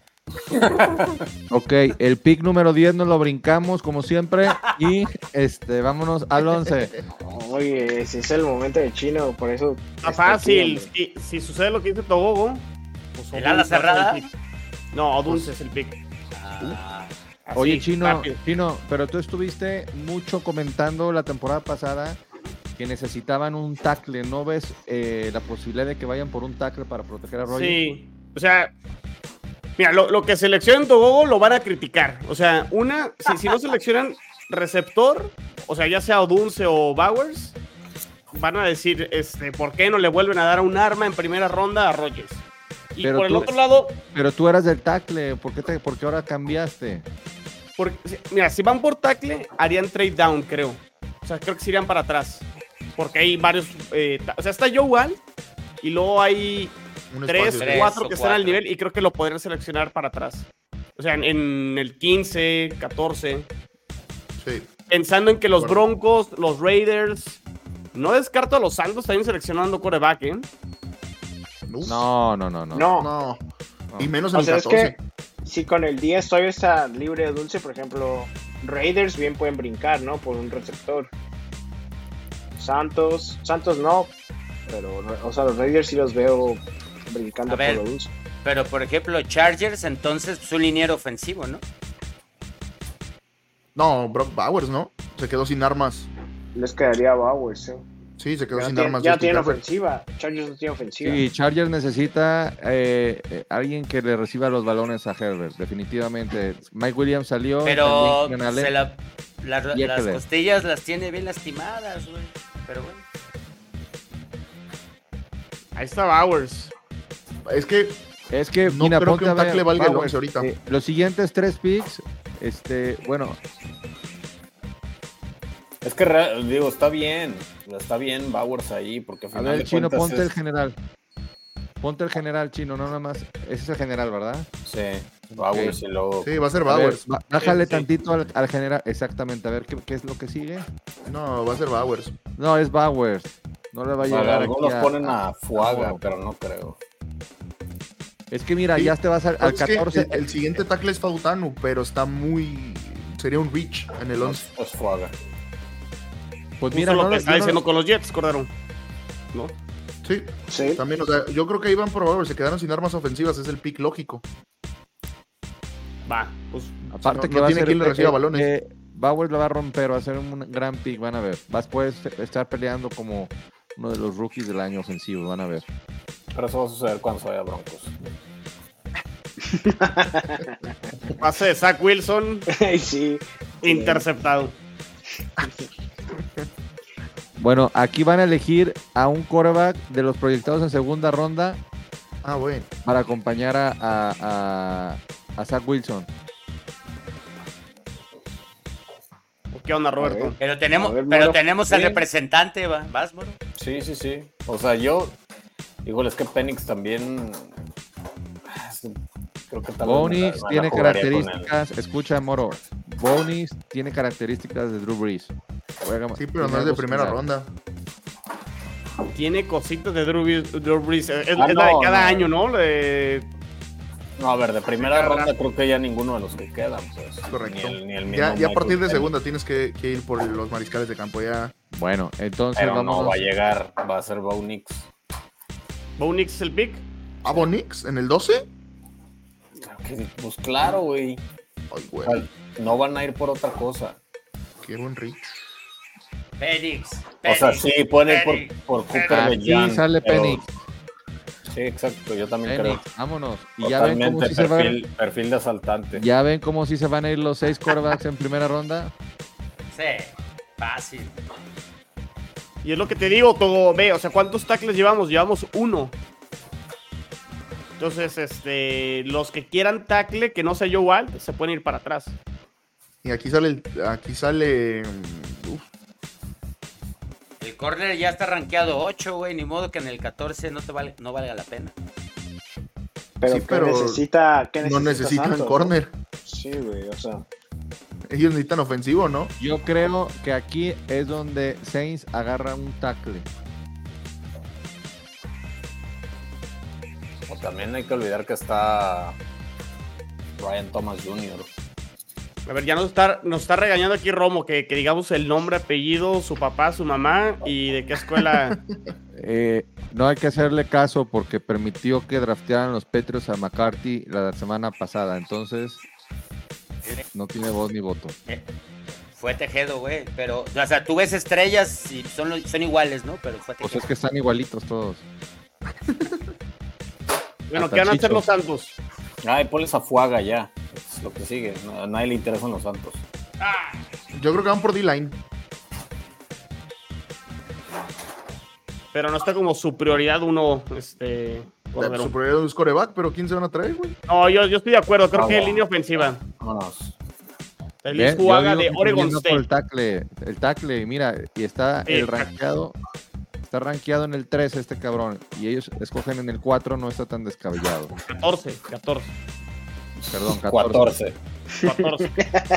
Ok, el pick número diez nos lo brincamos como siempre y este vámonos al once. Oye, ese es el momento de Chino, por eso. Está está aquí, fácil. hombre. Si, si sucede lo que dice Togogo, pues ¿El Odunze ala va a ser cerrada? el pick. No, Odunze es el pick. Ah, Así, Oye, Chino, rápido. Chino, pero tú estuviste mucho comentando la temporada pasada que necesitaban un tackle. ¿No ves eh, la posibilidad de que vayan por un tackle para proteger a Roger? Sí, o sea, mira, lo, lo que seleccionen Togogo lo van a criticar. O sea, una, si, si no seleccionan receptor, o sea, ya sea Odunze o Bowers, van a decir, este, ¿por qué no le vuelven a dar un arma en primera ronda a Rodgers? Y Pero por el tú- otro lado, Pero tú eras del tackle, ¿por qué, te, por qué ahora cambiaste? porque, mira, si van por tackle, harían trade down, creo. O sea, creo que se irían para atrás. Porque hay varios, eh, ta- o sea, está Joe Al y luego hay Un tres, espacio. Tres cuatro o que están al cuatro. nivel y creo que lo podrían seleccionar para atrás. O sea, en, en el quince, catorce. Sí. Pensando en que los Bueno. Broncos, los Raiders. No descarto a los Santos también seleccionando quarterback, ¿eh? Uf, No, no, no, no. No, No. Y menos en o el sea, es catorce. que si con el diez todavía está libre de Dulce, por ejemplo, Raiders bien pueden brincar, ¿no? Por un receptor. Santos, Santos no, pero, o sea, los Raiders sí los veo brincando A ver. por lo Dulce. pero por ejemplo, Chargers, entonces su liniero ofensivo, ¿no? No, Brock Bowers, ¿no? Se quedó sin armas. Les quedaría Bowers, sí. Sí, se quedó Ya, sin tiene- armas. ya Justin tienen Herbert. ofensiva. Chargers no tiene ofensiva. Sí, Chargers necesita eh, eh, alguien que le reciba los balones a Herbert, definitivamente. Mike Williams salió. Pero también Keenan Allen. se la- la- Y las Eckler. costillas las tiene bien lastimadas, güey. Pero bueno. Ahí está Bowers. Es que Es que, No mira, creo ponte que un a ver, tackle valga el Bowers, once ahorita. eh, los siguientes tres picks, este, bueno, Es que, re- digo, está bien. Está bien Bowers ahí, porque al a final ver, de Chino, cuentas ponte es- el general. Ponte el general, Chino, no nada más. Ese es el general, ¿verdad? Sí, Bowers y luego. sí, va a ser A ver, Bowers. ba- bájale Sí. tantito al, al general, exactamente, a ver ¿qué, qué es lo que sigue. No, va a ser Bowers. No, es Bowers. No le va a Vale, llegar. algunos aquí a, ponen a, a Fuaga, Moro. pero no creo. Es que mira, Sí, ya te vas al, al Es que catorce. el, el siguiente tackle es Fautanu, pero está muy... Sería un reach en el No, once. es Fuaga. Pues Mira mira, lo no, que lo- está yo no- diciendo con los Jets, Cordero. ¿No? Sí, Sí. también, o sea, yo creo que iban por valor, se quedaron sin armas ofensivas, es el pick lógico. Va, pues aparte no- que no va tiene a ser, quien le reciba eh, balones. eh, Bowers lo va a romper, va a ser un gran pick, van a ver. Vas puedes estar peleando como uno de los rookies del año ofensivo, van a ver. Pero eso va a suceder cuando se vaya a Broncos. pase de Zach Wilson, Ay, sí. interceptado. Bueno, aquí van a elegir a un quarterback de los proyectados en segunda ronda Ah, bueno. para acompañar a, a, a, a Zach Wilson. ¿Qué onda, Roberto? Pero tenemos, A ver, pero Moro. tenemos al Sí. representante, ¿va? ¿Vas, Moro? Sí, sí, sí. O sea, yo. Igual es que Penix también. Creo que tal vez me la- Bonix me la tiene jugaría con él. características, escucha Moro, Bonix tiene características de Drew Brees. Juega- Sí, pero no tiene es de algo primera similar. ronda. Tiene cositas de Drew Brees. Drew Brees. Es, Ah, es la de no, cada no. año, ¿no? La de- No, a ver, de primera Cada ronda rato. creo que ya ninguno de los que quedan, pues. Correcto. Ni el, ni el mismo Ya, ya a Michael partir de Penix. segunda tienes que, que ir por los mariscales de campo. Ya. Bueno, entonces Pero vamos. no va a llegar, va a ser Bonix. Bo Nix es el pick. ¿A Bonix en el doce? Claro que- Pues claro, güey. Ay, O güey. sea, no van a ir por otra cosa. Qué buen reach. Penix. O sea, sí, pueden ir por, Penix. por Cooper Aquí de Jan. sale pero- Penix. Sí, exacto, yo también Penix, creo. vámonos. Y ya ven cómo Totalmente si se van, perfil, perfil de asaltante. ya ven cómo si se van a ir los seis quarterbacks en primera ronda. Sí, fácil. Y es lo que te digo, todo. Ve, o sea, ¿cuántos tackles llevamos? Llevamos uno. Entonces, este, los que quieran tackle, que no sea Joe Alt, se pueden ir para atrás. Y aquí sale, el- aquí sale, mm, uf, El corner ya está rankeado ocho, güey. Ni modo que en el catorce no te vale, no valga la pena. Pero, Sí, ¿qué pero necesita? ¿Qué no necesita necesitan Santos, corner. no? Sí, güey, o sea. Ellos necesitan ofensivo, ¿no? Yo creo que aquí es donde Saints agarra un tackle. O también hay que olvidar que está Ryan Thomas junior A ver, ya nos está, nos está regañando aquí Romo, que, que digamos el nombre, apellido, su papá, su mamá y de qué escuela. Eh, no hay que hacerle caso porque permitió que draftearan los Patriots a McCarthy la semana pasada. Entonces, no tiene voz ni voto. Fue Tejedo, güey. Pero, o sea, tú ves estrellas y son, lo- son iguales, ¿no? Pero fue Pues Tejedo. es que están igualitos todos. Bueno, Hasta ¿qué van a hacer Chicho. los Santos? Ay, ponles a Fuaga ya. Es lo que sigue. No- A nadie le interesan los Santos. Yo creo que van por D-Line. Pero no está como su prioridad uno, este... Cordero. Su prioridad es coreback, pero ¿quién se van a traer, güey? No, yo, yo estoy de acuerdo, creo Ah, que bueno. línea ofensiva. Vámonos. El Bien, Luis Juaga yo digo de que Oregon yendo por el State. tackle, el tackle, mira, y está Sí, el exacto. rankeado, está rankeado en el tres este cabrón, y ellos escogen en el cuatro, no está tan descabellado. catorce, catorce, Perdón, catorce. catorce. catorce.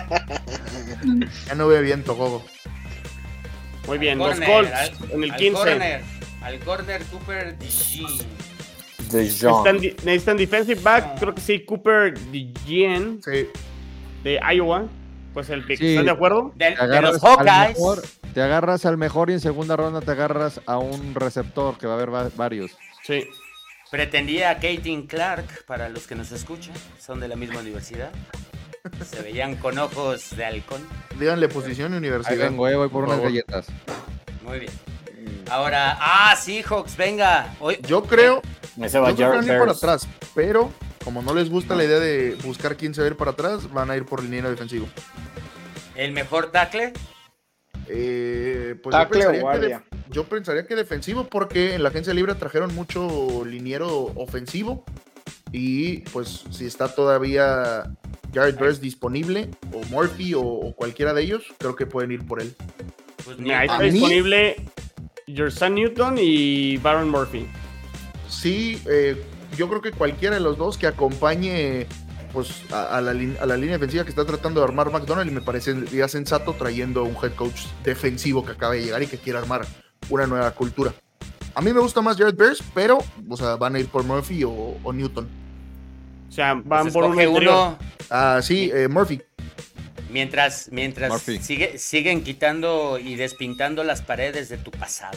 Ya no ve viento, Gogo. Muy bien, Al los corner, Colts al- en el al quince. Corner, al corner Cooper DeJean. De Necesitan, John. di- necesitan defensive back, creo que sí, Cooper DeJean Sí. de Iowa. Pues el pick, Sí. ¿están de acuerdo? De, Te de los agarras, al Hawkeyes. mejor, te agarras al mejor y en segunda ronda te agarras a un receptor, que va a haber va- varios. Sí. Pretendía a Caitlin Clark, para los que nos escuchan, son de la misma universidad. Se veían con ojos de halcón. Díganle posición y Ahí universidad. vengo, eh, voy por, Por unas favor. galletas. Muy bien. Ahora, ah, Seahawks, venga. Hoy, Yo creo, Ese va yo creo que Jared van a ir para Bears. atrás, pero como no les gusta la idea de buscar quién se va a ir para atrás, van a ir por liniero defensivo. el mejor tackle. Eh, pues Tackle yo, o pensaría que guardia. de- yo pensaría que defensivo, porque en la agencia libre trajeron mucho liniero ofensivo. Y pues si está todavía Jared Verse disponible, o Murphy, o, o cualquiera de ellos, creo que pueden ir por él. Pues Mira, ahí ni- está ¿A mí? disponible Jerson Newton y Baron Murphy. Sí, eh, yo creo que cualquiera de los dos que acompañe pues a, a la, lin- a la línea defensiva que está tratando de armar McDonald, y me parece ya sensato trayendo un head coach defensivo que acaba de llegar y que quiere armar una nueva cultura. A mí me gusta más Jared Verse, pero, o sea, van a ir por Murphy o, o Newton. O sea, van Pues por uno escoge interior. uno. Ah, sí, eh, Murphy. Mientras, mientras Murphy. sigue, siguen quitando y despintando las paredes de tu pasado.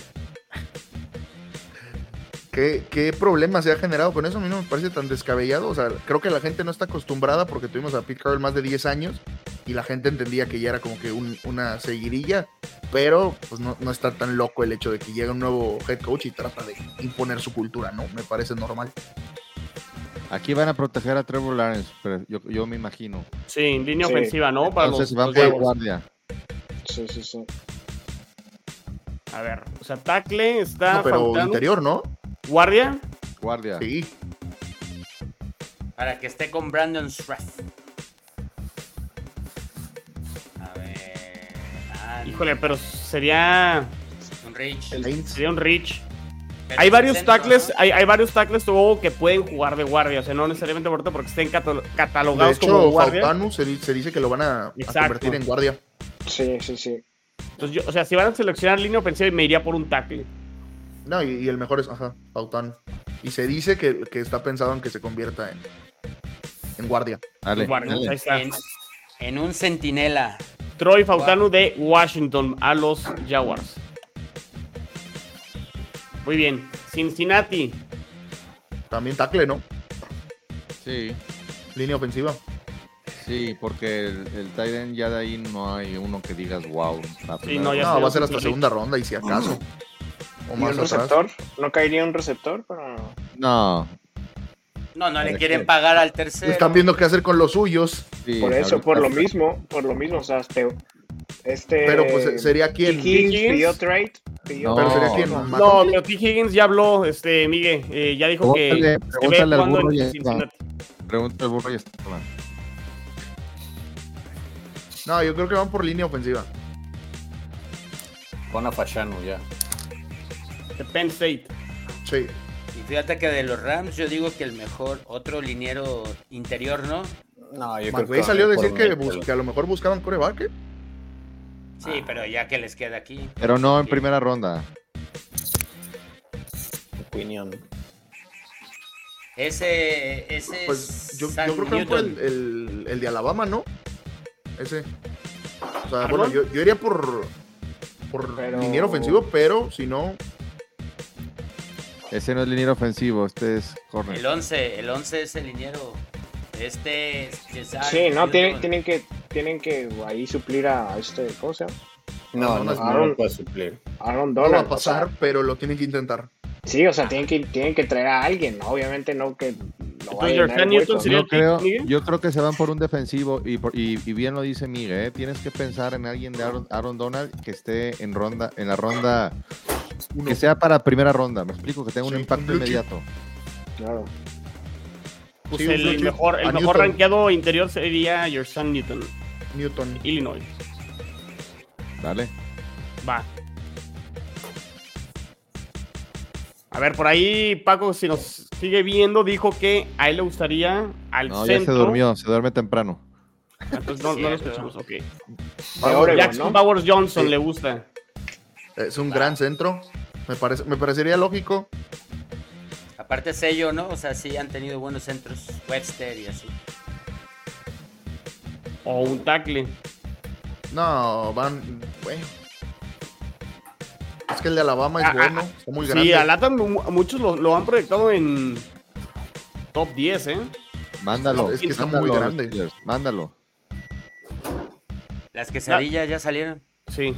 ¿Qué, ¿Qué problema se ha generado con eso? A mí no me parece tan descabellado. O sea, creo que la gente no está acostumbrada porque tuvimos a Pete Carroll más de diez años y la gente entendía que ya era como que un- una seguidilla, pero pues no, no está tan loco el hecho de que llegue un nuevo head coach y trata de imponer su cultura, ¿no? Me parece normal. Aquí van a proteger a Trevor Lawrence, pero yo, yo me imagino. Sí, línea Sí. ofensiva, ¿no? Para Entonces los, van los por el Jaguars. guardia. Sí, sí, sí. A ver, o sea, tackle está No, pero faltando. interior, ¿no? Guardia. Guardia. Sí. Para que esté con Brandon Strath. A ver. ah, Híjole, pero sería Un Rich. Saints. sería un reach. Pero Hay es varios centro, tackles, ¿no? hay, hay varios tackles luego que pueden jugar de guardia, o sea, no necesariamente ahorita porque estén catal- De catalogados como hecho, guardia. Fautanu se, di- se dice que lo van a, a Exacto. convertir en guardia. Sí, sí, sí. Entonces, yo, o sea, si van a seleccionar línea ofensiva, me iría por un tackle. No, y, y el mejor es, ajá, Fautanu. Y se dice que, que está pensado en que se convierta en, en guardia. Dale, Guardia, dale. ahí está. En, en un centinela. Troy Fautanu de Washington a los Jaguars. Muy bien. Cincinnati. También tackle, ¿no? Sí, Línea ofensiva. sí, porque el, el tight end ya de ahí no hay uno que digas wow. la Sí, primera no, ya ronda. No, sé, va a ser yo hasta sí. segunda ronda y si acaso. O ¿Y más un atrás. receptor? ¿No caería un receptor? Pero... No, No, no le ¿Para quieren qué? pagar al tercero. Están viendo qué hacer con los suyos. sí, Por eso, ahorita- por lo mismo, por lo mismo, o sea, este, este Pero pues sería quién. Higgins Higgins. pidió trade, pidió No, Pero sería quién. no. No, ¿Mahomes? pero T. Higgins ya habló, este, Miguel, eh, ya dijo que Pregúntale- se ve pregúntale al jugando burro en y a Cincinnati. Pregunta el burro y Esteban. No, yo creo que van por línea ofensiva. Pon a Fashanu ya. De Penn State. Sí. Y fíjate que de los Rams yo digo que el mejor, otro liniero interior, ¿no? No, yo creo McVay que salió a van por decir que, Mayfield. bus- que a lo mejor buscaban coreback. ¿eh? Sí, pero ya que les queda aquí. Pero no en Sí. primera ronda. Opinión. Ese, ese Pues yo, Sam yo creo que van por el, Newton. el, el de Alabama, ¿no? Ese. O sea, ¿Perdón? bueno, yo, yo iría por, por Pero- liniero ofensivo, pero si no, Ese no es liniero ofensivo, este es El corner. once, el once es el liniero. Este es Jezar Sí, no, Newton. tienen, tienen que tienen que ahí suplir a este, ¿cómo se llama? No, no, no, no, no, no. puede suplir. Aaron no va Donald. a pasar, pero lo tienen que intentar. Sí, o sea, tienen que, tienen que traer a alguien, ¿no? Obviamente no que lo vaya a Entonces, llenar Jordan el Newton hueco. sería- Yo el creo, pick, Miguel? yo creo que se van por un defensivo y, por- y, y bien lo dice Miguel, ¿eh? Tienes que pensar en alguien de Aaron, Aaron Donald que esté en ronda, en la ronda, Uno. que sea para primera ronda. Me explico, que tenga un Sí, impacto un blue chip. inmediato. Claro. Pues Sí, un el blue chip mejor, el a mejor Newton. rankeado interior sería Jordan Newton, Newton. Illinois. Dale. Va. A ver, por ahí Paco, si nos sigue viendo, dijo que a él le gustaría al No, ya se centro. durmió, se duerme temprano. Entonces no, no lo Cierto. escuchamos, ok. De Vamos, Oregon, Jackson ¿no? Powers Johnson Sí. le gusta. Es un gran centro. Me, parece, me parecería lógico. Aparte sello, ¿no? O sea, sí han tenido buenos centros. Webster y así. O un tackle. No, van. Bueno. Es que el de Alabama es Ah, bueno. ah, Está muy Sí, grande. a Latam mu- muchos lo, lo han proyectado en top diez, ¿eh? Mándalo. Es que está mándalo muy a los grande. Steelers, Mándalo. Las quesadillas ya salieron. Sí.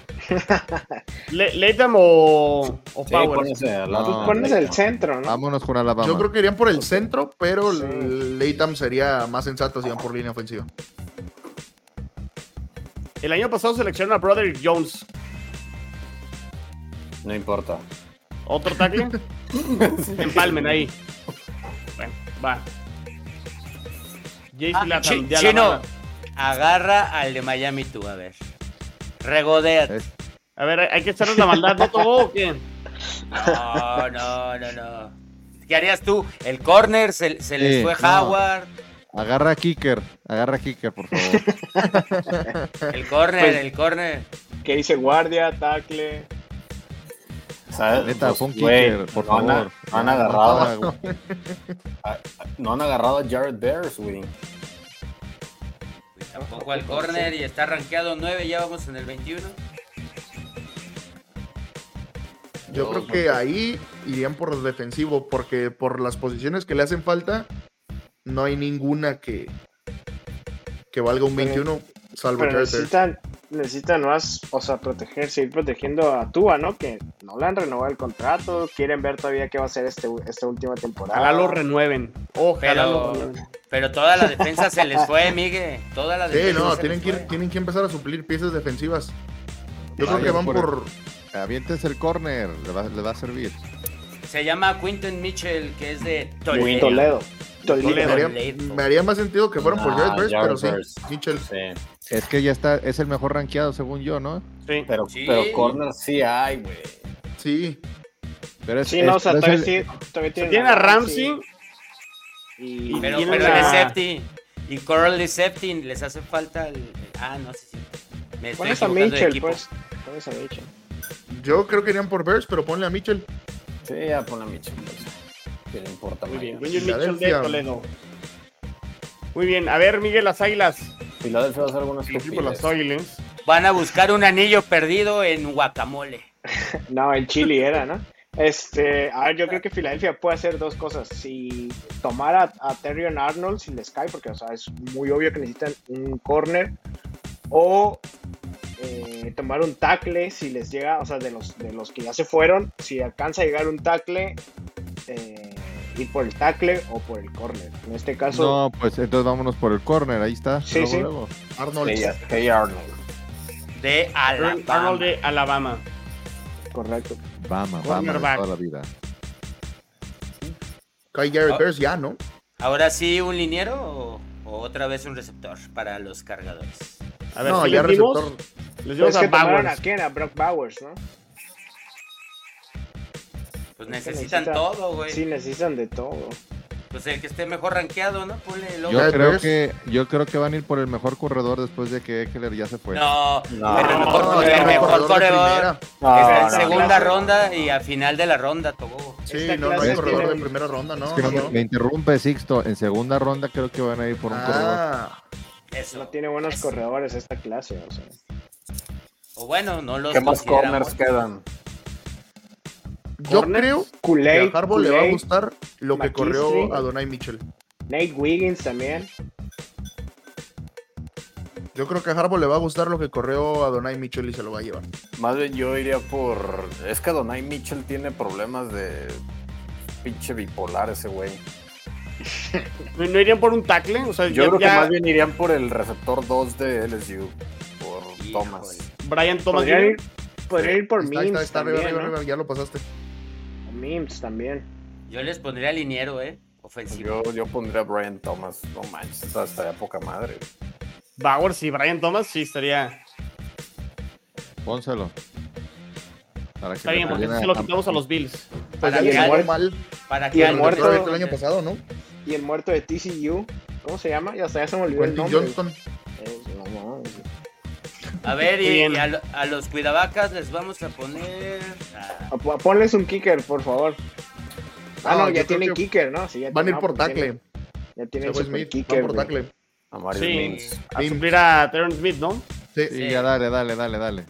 Le Latham o, o Sí, Powers. pónese al lado. Ah, No, Tú pones el Layton. centro, ¿no? Vámonos con Alabama. Yo creo que irían por el centro, pero Sí. Latham sería más sensato si van por línea ofensiva. El año pasado seleccionaron a Broderick Jones. No importa. ¿Otro tackle? Empalmen ahí. Bueno, va. J C Ah, Latham, Chi- de Chino, Alabama. agarra al de Miami tú, a ver. Regodéate. Es- A ver, hay que echarnos la maldad, ¿no? ¿Todo o qué? No, no, no, no. ¿Qué harías tú? El corner se, se les Sí, fue no. Howard. Agarra a Kicker. Agarra a Kicker, por favor. El corner, Pues- el corner. Que dice guardia, tackle. ¿Sabes? Neta, Pues, fue un güey, kicker, por no han- favor. no han Ya, agarrado. no, Ah, No han agarrado a Jared Bears, güey. Tampoco al corner y está rankeado nueve, ya vamos en el veintiuno. Yo creo que ahí irían por el defensivo, porque por las posiciones que le hacen falta, no hay ninguna que, que valga un Pero- veintiuno, salvo Pero Jared Bears. necesitan, necesitan más, o sea, proteger, seguir protegiendo a Tua, ¿no? Que no le han renovado el contrato, quieren ver todavía qué va a hacer este, esta última temporada. Ojalá lo renueven. Ojalá lo Pero, renueven. pero toda la defensa se les fue, Miguel. Toda la Sí, defensa no, se tienen les que, ir- fue. tienen que empezar a suplir piezas defensivas. Yo creo Vayan que van por por... Aviéntense el corner, le va, le va a servir. Se llama Quinton Mitchell, que es de Toledo. Toledo. Toledo. Me haría, Toledo. me haría más sentido que fueran por Ah, Jared Bears, Jared pero sí, Bears. Mitchell. Sí. Es que ya está, es el mejor rankeado según yo, ¿no? Sí. Pero, Sí. pero corner sí hay, güey. Sí, Pero es, Sí, no, o es- sea, pero es todavía, el- sí, todavía Se tienen tiene a Ramsey. Y, Pero, tienen pero a- el safety y Coral de safety les hace falta el... Ah, no sé si... Me estoy pones a equivocando de Mitchell, equipo. pues. Pones a Mitchell. yo creo que irían por Bears, pero ponle a Mitchell. Sí, ya pon a Mitchell. Pues. ¿Qué le importa? Muy bien. Myers? Quinton Mitchell de Filadelfia. Toledo. Muy bien. A ver, Miguel, las águilas. Filadelfia va a hacer algunas El equipo de las estupidez. águilas. Van a buscar un anillo perdido en guacamole. No, en Chile era, ¿no? Este, a ver, yo creo que Filadelfia puede hacer dos cosas. Si tomar a, a Terrion Arnold, si les cae, porque o sea, es muy obvio que necesitan un corner, o eh, tomar un tackle, si les llega, o sea, de los, de los que ya se fueron, si alcanza a llegar un tackle, eh, ir por el tackle o por el corner. En este caso, No, pues entonces vámonos por el corner, ahí está. Sí, luego, sí. luego. Arnold. Hey, hey Arnold. De Arnold Alabama. de Alabama. correcto. Vamos, Cornerback. vamos toda la vida. Cae Jared Ah. Bears ya, ¿no? Ahora sí, un liniero o, o otra vez un receptor para los cargadores. A ver, No, ¿qué ya les dimos? receptor. Les Pues dimos es a que tomaron a Bowers. quién, a Brock Bowers, ¿no? Pues que necesitan necesita- todo, güey. Sí, necesitan de todo. Pues el que esté mejor rankeado, ¿no? Ponle el Yo otro. Jared creo Bears. que yo creo que van a ir por el mejor corredor después de que Eckler ya se fue. No, No, pero el mejor, No, el ya mejor corredor de corredor primera. No, es en no, segunda no. ronda y a final de la ronda, Togo. Sí, Esta no, no clase hay corredor tiene- de primera ronda, no. Es que no, no, no. me interrumpe Sixto. En segunda ronda creo que van a ir por un corredor. Ah, Eso. No tiene buenos Eso. corredores esta clase, o sea. O bueno, no los ¿Qué más consideramos. corners quedan? yo Corner. creo que Kool-Aid, a Harbaugh le va a Kool-Aid, gustar lo que McKinstry. corrió a Donai Mitchell. Nate Wiggins también. Yo creo que a Harbaugh le va a gustar lo que corrió a Donai Mitchell y se lo va a llevar. Más bien yo iría por... Es que Donai Mitchell tiene problemas de... Pinche bipolar ese güey. ¿No, no irían por un tackle? O sea, Yo ya, creo que ya más bien irían por el receptor dos de L S U. Por Híjole. Thomas. Brian Thomas. Podría Junior ir, podría ir por Está, Mims está, está arriba, también, arriba, ¿no? arriba, ya lo pasaste. Mims también. Yo les pondría liniero, ¿eh? Ofensivo. Yo, yo pondría a Brian Thomas. No manches, esta estaría poca madre. Bowers y Brian Thomas, sí, estaría. Pónselo. Para que Está le bien, porque peleen se lo quitamos a los Bills. Pues Para ya que le al- jugó mal Para Y que el al- muerto- Detroit el año pasado, ¿no? Y el muerto de T C U, ¿cómo se llama? Ya, hasta ya se me olvidó el Quentin nombre. Johnston. Eh, no, no, A ver, Muy y, bien. y a, lo- a los cuidavacas les vamos a poner. ah, a- a- Ponles un kicker, por favor. Ah, No, no, yo ya creo tienen que kicker, ¿no? Sí, ya Van a ir no, por pues tackle. tienen- Ya tienen Joe super Smith, kicker. van por güey. tackle. A Mario Sí, Mims. a Mims. suplir a Teron Smith, ¿no? Sí. Sí, ya dale, dale, dale, dale.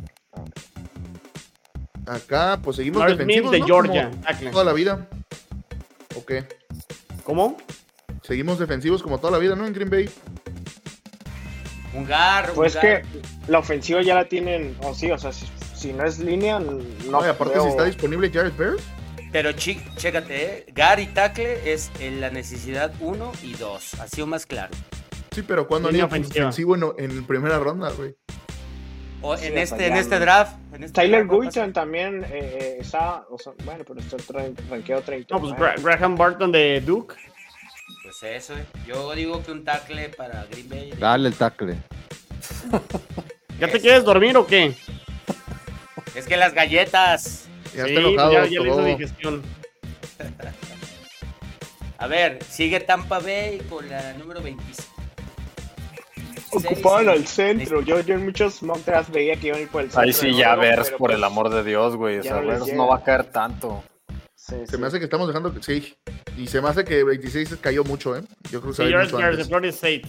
Acá, pues seguimos Lawrence defensivos, Mims de ¿no? Georgia. Como tackle. toda la vida. Ok. ¿Cómo? Seguimos defensivos como toda la vida, ¿no? En Green Bay. un gar, un Pues gar. que la ofensiva ya la tienen, o sí, o sea, si, si no es línea, no. No, y aparte veo- si está disponible Jared Bears. Pero chi- chécate, ¿eh? Gar y tackle es en la necesidad uno y dos. Así o más claro. Sí, pero cuando Línea han ido ofensiva. ofensivo en, en primera ronda, güey. O Sí, en o sea, este, en ya este no. draft. En este Tyler draft va a Guiton pasar. también eh, eh, está, o sea, bueno, pero está tra- rankeado treinta. No, pues Gra- Graham Barton de Duke. Pues eso, ¿eh? Yo digo que un tackle para Green Bay. de- Dale el tackle. ¿Ya te quieres dormir o qué? Es que las galletas. Ya Sí, está enojado. ya, ya le hizo todo. digestión. A ver, sigue Tampa Bay con la número veintiséis. Ocupaban al centro. Yo, yo en muchos mock drafts veía que iban a ir por el centro. Ahí sí de ya oro, Vers, pero por pues, el amor de Dios, güey. O ya sea, no les Vers llega. no va a caer tanto. sí, Se sí. me hace que estamos dejando que sí. Y se me hace que veintiséis cayó mucho, ¿eh? Yo creo que se Sí, había George visto Garrett de antes. Florida State.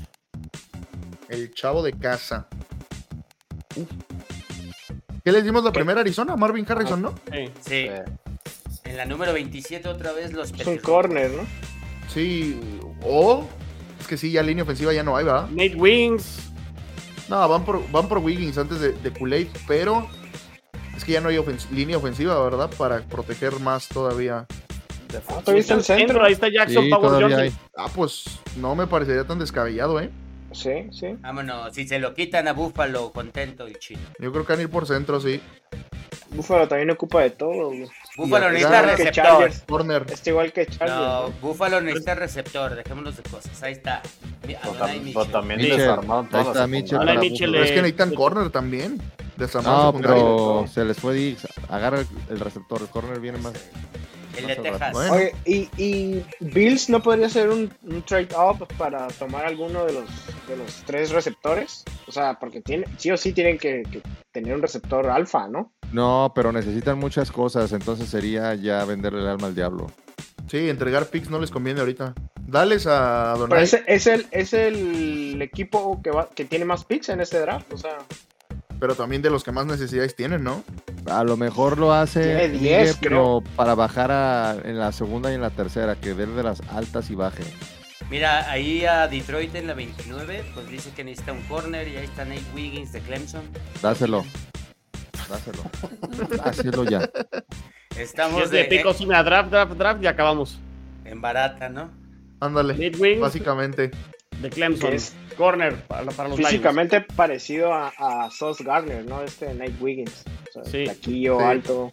El chavo de casa. Uf. ¿Qué les dimos la primera Arizona? Marvin Harrison, ¿no? Sí. Sí. Eh, En la número veintisiete otra vez los Es un Petirrojos. corner, ¿no? Sí. O. Es que sí, ya línea ofensiva ya no hay, ¿verdad? Nate Wings. No, van por, van por Wiggins antes de, de Kool-Aid, pero es que ya no hay ofens- línea ofensiva, ¿verdad? Para proteger más todavía. de Ah, todavía está el centro. Ahí está Jackson Sí, Power todavía Johnson. hay. Ah, pues no me parecería tan descabellado, ¿eh? Sí, sí. Vámonos, si se lo quitan a Buffalo, contento y chino. Yo creo que van a ir por centro, sí. Buffalo también ocupa de todo, güey. Buffalo Y necesita acá- que receptor. Chargers. Corner. Está igual que Chargers. No, ¿no? Buffalo necesita receptor, dejémonos de cosas. Ahí está. Mi- Pero Adonai tam- Mitchell. pero también Mitchell. desarmaron Ahí toda la está Mitchell secundaria. Adonai para Mitchell, Buffalo. Pero es que eh, necesitan corner también. Desarmar No, secundaria. pero se les fue Diggs. Agarra el, el receptor. El corner viene más. El de Más al Texas. Bueno. Oye, y, y Bills no podría ser un, un trade up para tomar alguno de los de los tres receptores, o sea, porque tiene, sí o sí tienen que, que tener un receptor alfa, ¿no? No, pero necesitan muchas cosas. Entonces sería ya venderle el alma al diablo. Sí, entregar picks no les conviene ahorita. Dales a Pero Donai. ese es el es el equipo que va que tiene más picks en este draft, o sea, Pero también de los que más necesidades tienen, ¿no? A lo mejor lo hace Tiene Ligue, diez, pero para bajar a- en la segunda y en la tercera, que dé de las altas y baje. Mira, ahí a Detroit en la veintinueve, pues dice que necesita un corner y ahí está Nate Wiggins de Clemson. Dáselo. Dáselo. Dáselo ya. Si Estamos es de de, pico, sí, mira, draft, draft, draft y acabamos. en barata, ¿no? Ándale. Nate Wings Básicamente. de Clemson. Que es Corner para, para los Lions. físicamente parecido a, a Sauce Gardner, ¿no? Este Nate Wiggins, o sea, Sí. flaquillo, Sí. alto.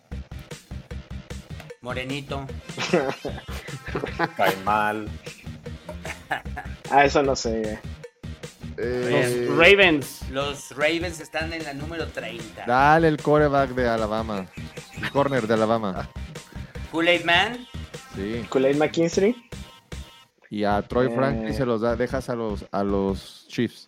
Morenito. Cae mal. Ah, eso no sé. Eh, Los Ravens. Los Ravens están en la número treinta. Dale el coreback de Alabama. El corner de Alabama. Kool-Aid Man. Sí. Kool-Aid McKinstry. Y a Troy Eh. Franklin se los da, dejas a los a los Chiefs.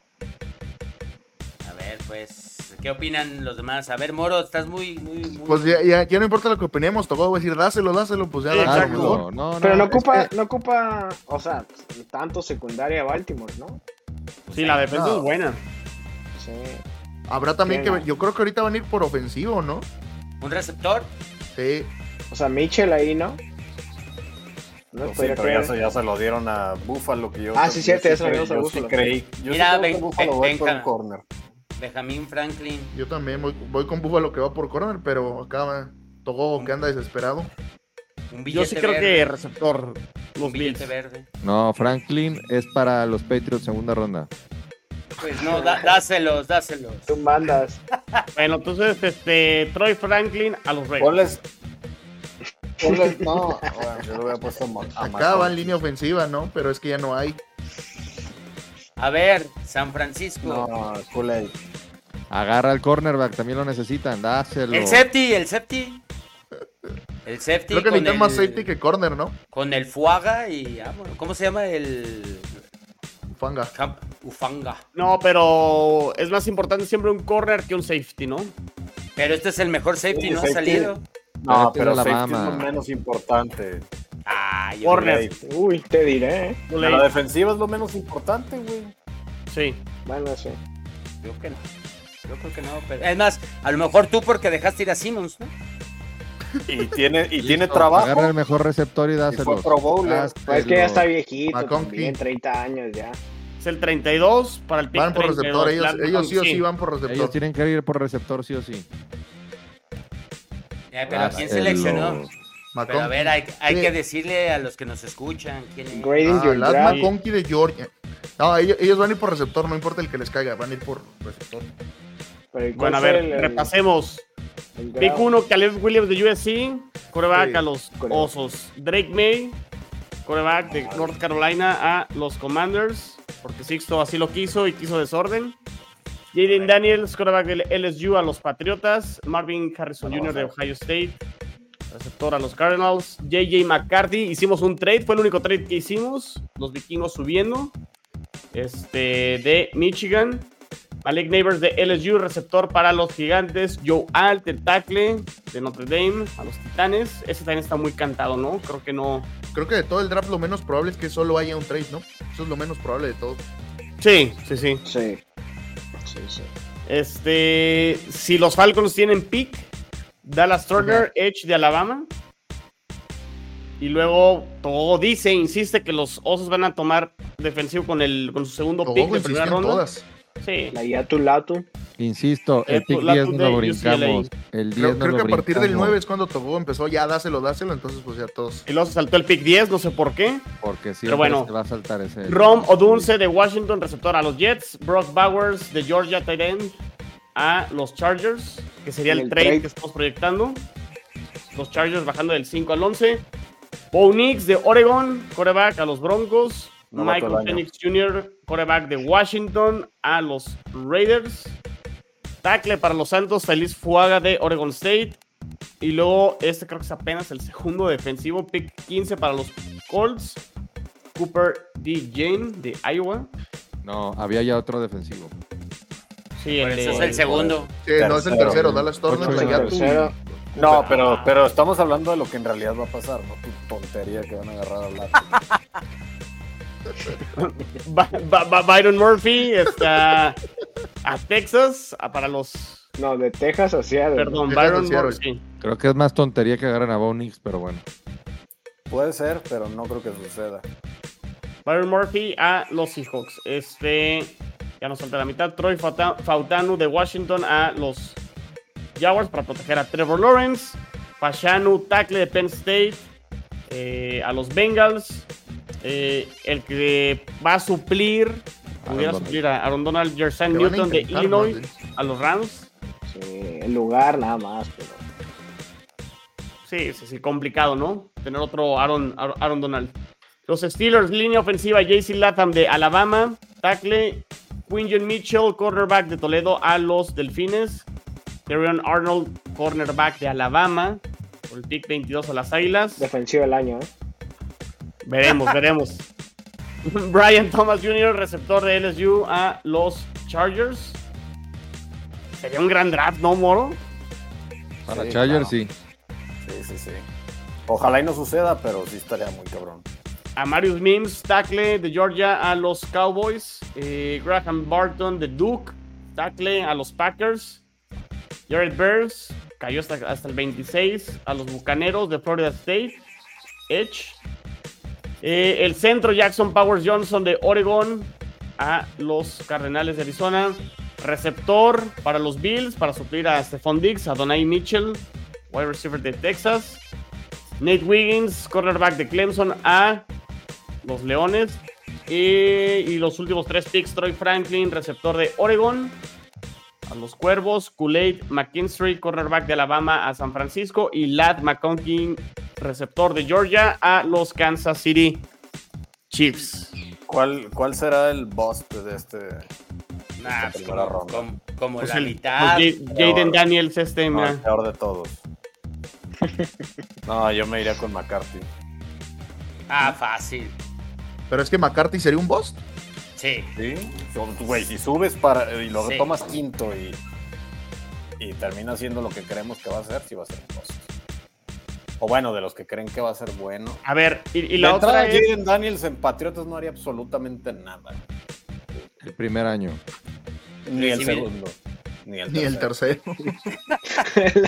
A ver, pues, ¿qué opinan los demás? A ver, Moro, estás muy, muy, muy... Pues ya, ya, ya no importa lo que opinemos, tocó decir dáselo, dáselo, pues ya Sí, dáselo exacto. mejor. No, no, Pero no es ocupa, que- no ocupa, o sea, tanto secundaria Baltimore, ¿no? Sí, la defensa No. es buena. Sí. Habrá también Sí, que, no. yo creo que ahorita van a ir por ofensivo, ¿no? ¿Un receptor? Sí. O sea, Mitchell ahí, ¿no? No Pues sí, podría pero ya creer. se, ya se lo dieron a Buffalo. Que yo, Ah, sí, yo cierto, ya se lo creí- dimos a yo Buffalo. Sí creí, yo Mira, sí creo ven- que Buffalo ven- va a ir por venga. un corner. Benjamín Franklin. Yo también voy, voy con Buffalo que va por corner, pero acá Togo que anda desesperado. Un Yo billete sí creo verde. que receptor. Un Los billete Bills. verde. No, Franklin es para los Patriots segunda ronda. Pues no, da- dáselos, dáselos. Tú mandas. Bueno, entonces, este, Troy Franklin a los Ravens. Ponles. Ponles. No, bueno, yo lo voy a puesto a Ma- a Acá va en Mahomes. línea ofensiva, ¿no? Pero es que ya no hay. A ver, San Francisco. No, Kool-Aid. Agarra el cornerback, también lo necesitan, dáselo. El Septi, el Septi. El Septi Creo que con necesitan el, más safety que corner, ¿no? con el Fuaga y vámonos. ¿Cómo se llama? El Fanga. Camp- Ufanga. No, pero es más importante siempre un corner que un safety, ¿no? Pero este es el mejor safety, Sí, ¿no? Ha safety. salido. No, Vete pero a safety es Alabama. lo menos importante. Ay, Corner. Kool-Aid. Uy, te diré, ¿eh? Kool-Aid. La defensiva es lo menos importante, güey. Sí. Bueno, sí. Creo que no. Yo creo que no, pero... Es más, a lo mejor tú porque dejaste ir a Simmons, ¿no? Y tiene, y tiene Listo, trabajo. Agarra el mejor receptor y Y dáselo. fue Pro Bowler. Pues es que ya está viejito, McConkey. también, treinta años ya. Es el treinta y dos para el pick Van por treinta y receptor, dos. ellos, La- ellos sí o sí van por Ellos receptor. tienen que ir por receptor sí o sí. Eh, pero ¿a quién Dáselo. seleccionó? Pero a McConkey. ver, hay, hay Sí. que decirle a los que nos escuchan quién es. Grading Ah, your Last draft. McConkey de Georgia. No, ellos, ellos van a ir por receptor, no importa el que les caiga, van a ir por receptor. Pero, ¿y cuál Bueno, a fue ver, el- el- repasemos. el Pick draft? uno, Caleb Williams de U S C. Coreback Sí, a los correcto. Osos. Drake May. Coreback de North Carolina a los Commanders. Porque Sixto así lo quiso y quiso desorden. Jaden Daniels, coreback del L S U a los Patriotas. Marvin Harrison junior de Ohio State. Receptor a los Cardinals. J J McCarthy. Hicimos un trade. Fue el único trade que hicimos. Los vikingos subiendo. este, de Michigan. Malik Neighbors de L S U, receptor para los Gigantes. Joe Alt, el tackle de Notre Dame, a los Titanes. Ese también está muy cantado, ¿no? Creo que no. Creo que de todo el draft lo menos probable es que solo haya un trade, ¿no? Eso es lo menos probable de todo. Sí, sí, sí. Sí. Sí, sí. Este, si los Falcons tienen pick, Dallas Turner, Edge de Alabama. Y luego todo dice, insiste que los Osos van a tomar defensivo con el con su segundo pick de primera ronda. Todas. Sí. La Yatu Latu. Insisto, el Eh, pick la diez today no lo U C L A. brincamos. El diez Creo, no creo lo que a partir del brincamos, nueve es cuando Togo empezó, ya dáselo, dáselo, entonces pues ya todos. Y luego se saltó el pick diez, no sé por qué. Porque siempre Pero bueno. se va a saltar ese. Rom Odunze de Washington, receptor a los Jets. Brock Bowers de Georgia, tight end a los Chargers, que sería el, El trade, trade. que estamos proyectando. Los Chargers bajando del cinco al once. Bo Nix de Oregon, quarterback a los Broncos. Novato Michael del año. Penix junior, quarterback de Washington a los Raiders. Tackle para los Santos, Feliz Fuaga de Oregon State. Y luego, este creo que es apenas el segundo defensivo, pick quince para los Colts. Cooper D. Jane de Iowa. No, había ya otro defensivo. Sí, Por el eso es de... el segundo. Sí, no es el Tercero. tercero, Dallas Turner, Ocho la y Yatu. tercero. No, pero, pero estamos hablando de lo que en realidad va a pasar, no tu tontería que van a agarrar a hablar. Ba- Ba- Ba- Byron Murphy está a Texas, a- para los... No, de Texas a Seattle. Perdón, Texas Byron a Seattle. Murphy. Creo que es más tontería que agarren a Bo Nix, pero bueno. Puede ser, pero no creo que suceda. Byron Murphy a los Seahawks. Este, ya nos falta la mitad. Troy Fauta- Fautanu de Washington a los Jaguars para proteger a Trevor Lawrence. Fashanu, tackle de Penn State, eh, a los Bengals. Eh, el que va a suplir, pudiera Donald. suplir a Aaron Donald, Jersan Te van a Newton de intentar, Illinois ¿no? a los Rams. Sí, el lugar nada más, pero. Sí, sí, sí, complicado, ¿no? Tener otro Aaron, Aaron Aaron Donald. Los Steelers, línea ofensiva, J C Latham de Alabama, tackle, Quinjon Mitchell, cornerback de Toledo a los Delfines, Terrion Arnold, cornerback de Alabama, por el pick veintidós a las Águilas. Defensivo del año, ¿eh? Veremos, veremos. Brian Thomas junior, receptor de L S U a los Chargers. Sería un gran draft, ¿no, Moro? Para Sí, Chargers, claro. sí. Sí, sí, sí. Ojalá y no suceda, pero sí estaría muy cabrón. A Marius Mims, tackle de Georgia a los Cowboys. Eh, Graham Barton de Duke, tackle a los Packers. Jared Burns cayó hasta, hasta el veintiséis a los Bucaneros de Florida State. Edge. Eh, el centro Jackson Powers Johnson de Oregon a los Cardenales de Arizona. Receptor para los Bills para suplir a Stephon Diggs, a Donai Mitchell, wide receiver de Texas. Nate Wiggins, cornerback de Clemson a los Leones. Y, y los últimos tres picks, Troy Franklin, receptor de Oregon a los Cuervos. Kool-Aid McKinstry, cornerback de Alabama a San Francisco. Y Ladd McConkey, receptor de Georgia a los Kansas City Chiefs. ¿Cuál, cuál será el bust de este? Nah, esta pues primera como, ronda? como- como Pues la el- mitad. pues J- Jaden Daniels, este, No, mira. el peor de todos. No, yo me iría con McCarthy. Ah, fácil. Pero es que McCarthy sería un bust. Sí. ¿Sí? Güey, si subes para y lo Sí. tomas quinto y, y termina haciendo lo que creemos que va a ser, sí va a ser un bust. O bueno, de los que creen que va a ser bueno. A ver, y, y Y la la entrada otra de es... Jaden Daniels en Patriotas no haría absolutamente nada. El primer año. Ni el Sí, mira. segundo. Ni el Ni el tercero. tercero.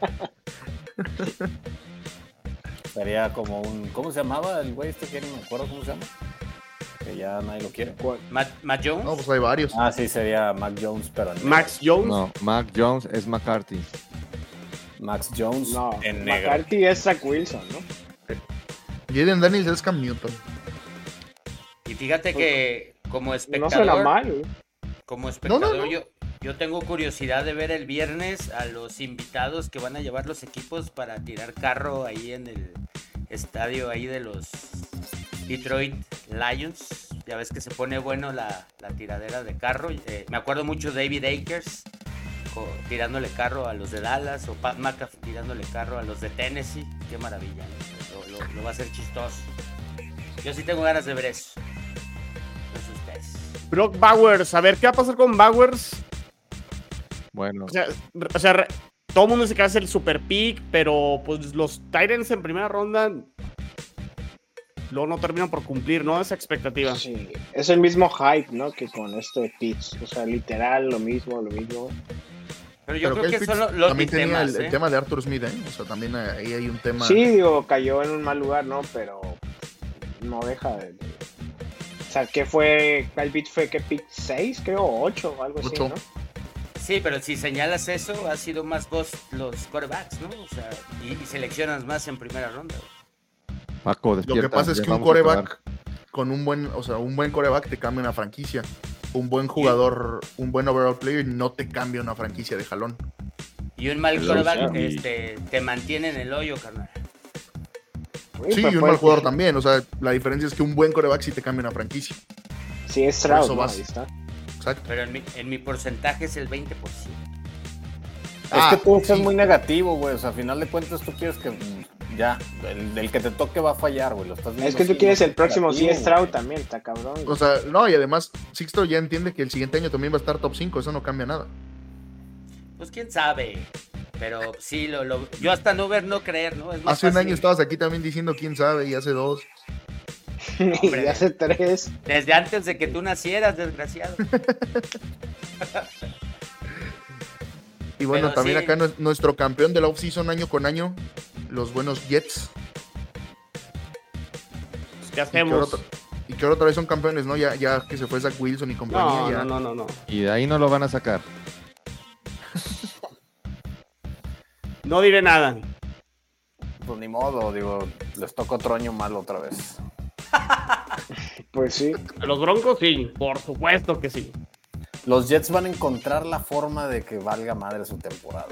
Sería como un. ¿Cómo se llamaba el güey este que no me acuerdo cómo se llama? Que ya nadie lo quiere. Matt, Matt Jones. No, pues hay varios. Ah, sí, sería Mac Jones, pero en Max Jones. No, Mac Jones es McCarthy. negro. Max Jones No, en negro. McCarthy es Zach Wilson, ¿no? Jaden Daniels es Cam Newton. Y fíjate que como No espectador, suena mal, güey. como espectador, no. Yo, yo tengo curiosidad de ver el viernes a los invitados que van a llevar los equipos para tirar carro ahí en el estadio ahí de los Detroit Lions. Ya ves que se pone bueno la, la tiradera de carro. Eh, me acuerdo mucho de David Akers co- tirándole carro a los de Dallas o Pat McAfee tirándole carro a los de Tennessee. Qué maravilla, ¿no? lo, lo- lo va a hacer chistoso. Yo sí tengo ganas de ver eso. No sé ustedes. Brock Bowers, a ver, ¿qué va a pasar con Bowers? Bueno, O sea, o sea re- todo el mundo dice que va a ser el super pick, pero pues los Titans en primera ronda luego no terminan por cumplir, ¿no? Esa expectativa. Sí, es el mismo hype, ¿no? Que con esto de Pitts. O sea, literal, lo mismo, lo mismo. Pero yo Pero creo que Kyle son Pitts lo- los también tenía temas, el, el ¿eh? tema de Arthur Smith, ¿eh? O sea, también ahí hay un tema. Sí, digo, cayó en un mal lugar, ¿no? Pero no deja de... de- O sea, ¿qué fue? Kyle Pitts fue, ¿qué pick? ¿seis, creo? ¿O ocho? O algo Ocho. así, ¿no? Sí, pero si señalas eso, ha sido más vos los quarterbacks, ¿no? O sea, y, y seleccionas más en primera ronda. Paco, Lo despierta. que pasa es ya que un vamos a acabar. coreback con un buen, o sea, un buen coreback te cambia una franquicia. Un buen jugador, un buen overall player no te cambia una franquicia de jalón. Y un mal Pero quarterback sí. este, te mantiene en el hoyo, carnal. Sí, y un mal jugador también. O sea, la diferencia es que un buen coreback sí te cambia una franquicia. Sí, es Por Stroud, eso ¿no? vas. Ahí está. Exacto. Pero en mi, en mi porcentaje es el veinte por ciento. Ah, es que tú estás sí. muy negativo, güey. O sea, a final de cuentas tú quieres que mm, ya, el, el que te toque va a fallar, güey. Lo estás viendo Es que tú así, quieres ¿no? el próximo, sí, Negativo, Stroud también, está cabrón. O sea, no, y además, Sixto ya entiende que el siguiente año también va a estar top cinco. Eso no cambia nada. Pues quién sabe. Pero sí, lo, lo, yo hasta no ver, no creer, ¿no? Es más Hace un fácil. año estabas aquí también diciendo quién sabe, y hace dos. Y hace tres. Desde antes de que tú nacieras, desgraciado. Y bueno, Pero también sí. acá nu- nuestro campeón de la offseason año con año, los buenos Jets. Pues, ¿qué Y que, ahora hacemos? otra, y que ahora otra vez son campeones, ¿no? Ya, ya que se fue Zach Wilson y compañía. No, ya. no, no, no, no. Y de ahí no lo van a sacar. No diré nada. Pues ni modo, digo, les toca otro año malo otra vez. Pues sí. A los Broncos, sí, por supuesto que sí. Los Jets van a encontrar la forma de que valga madre su temporada.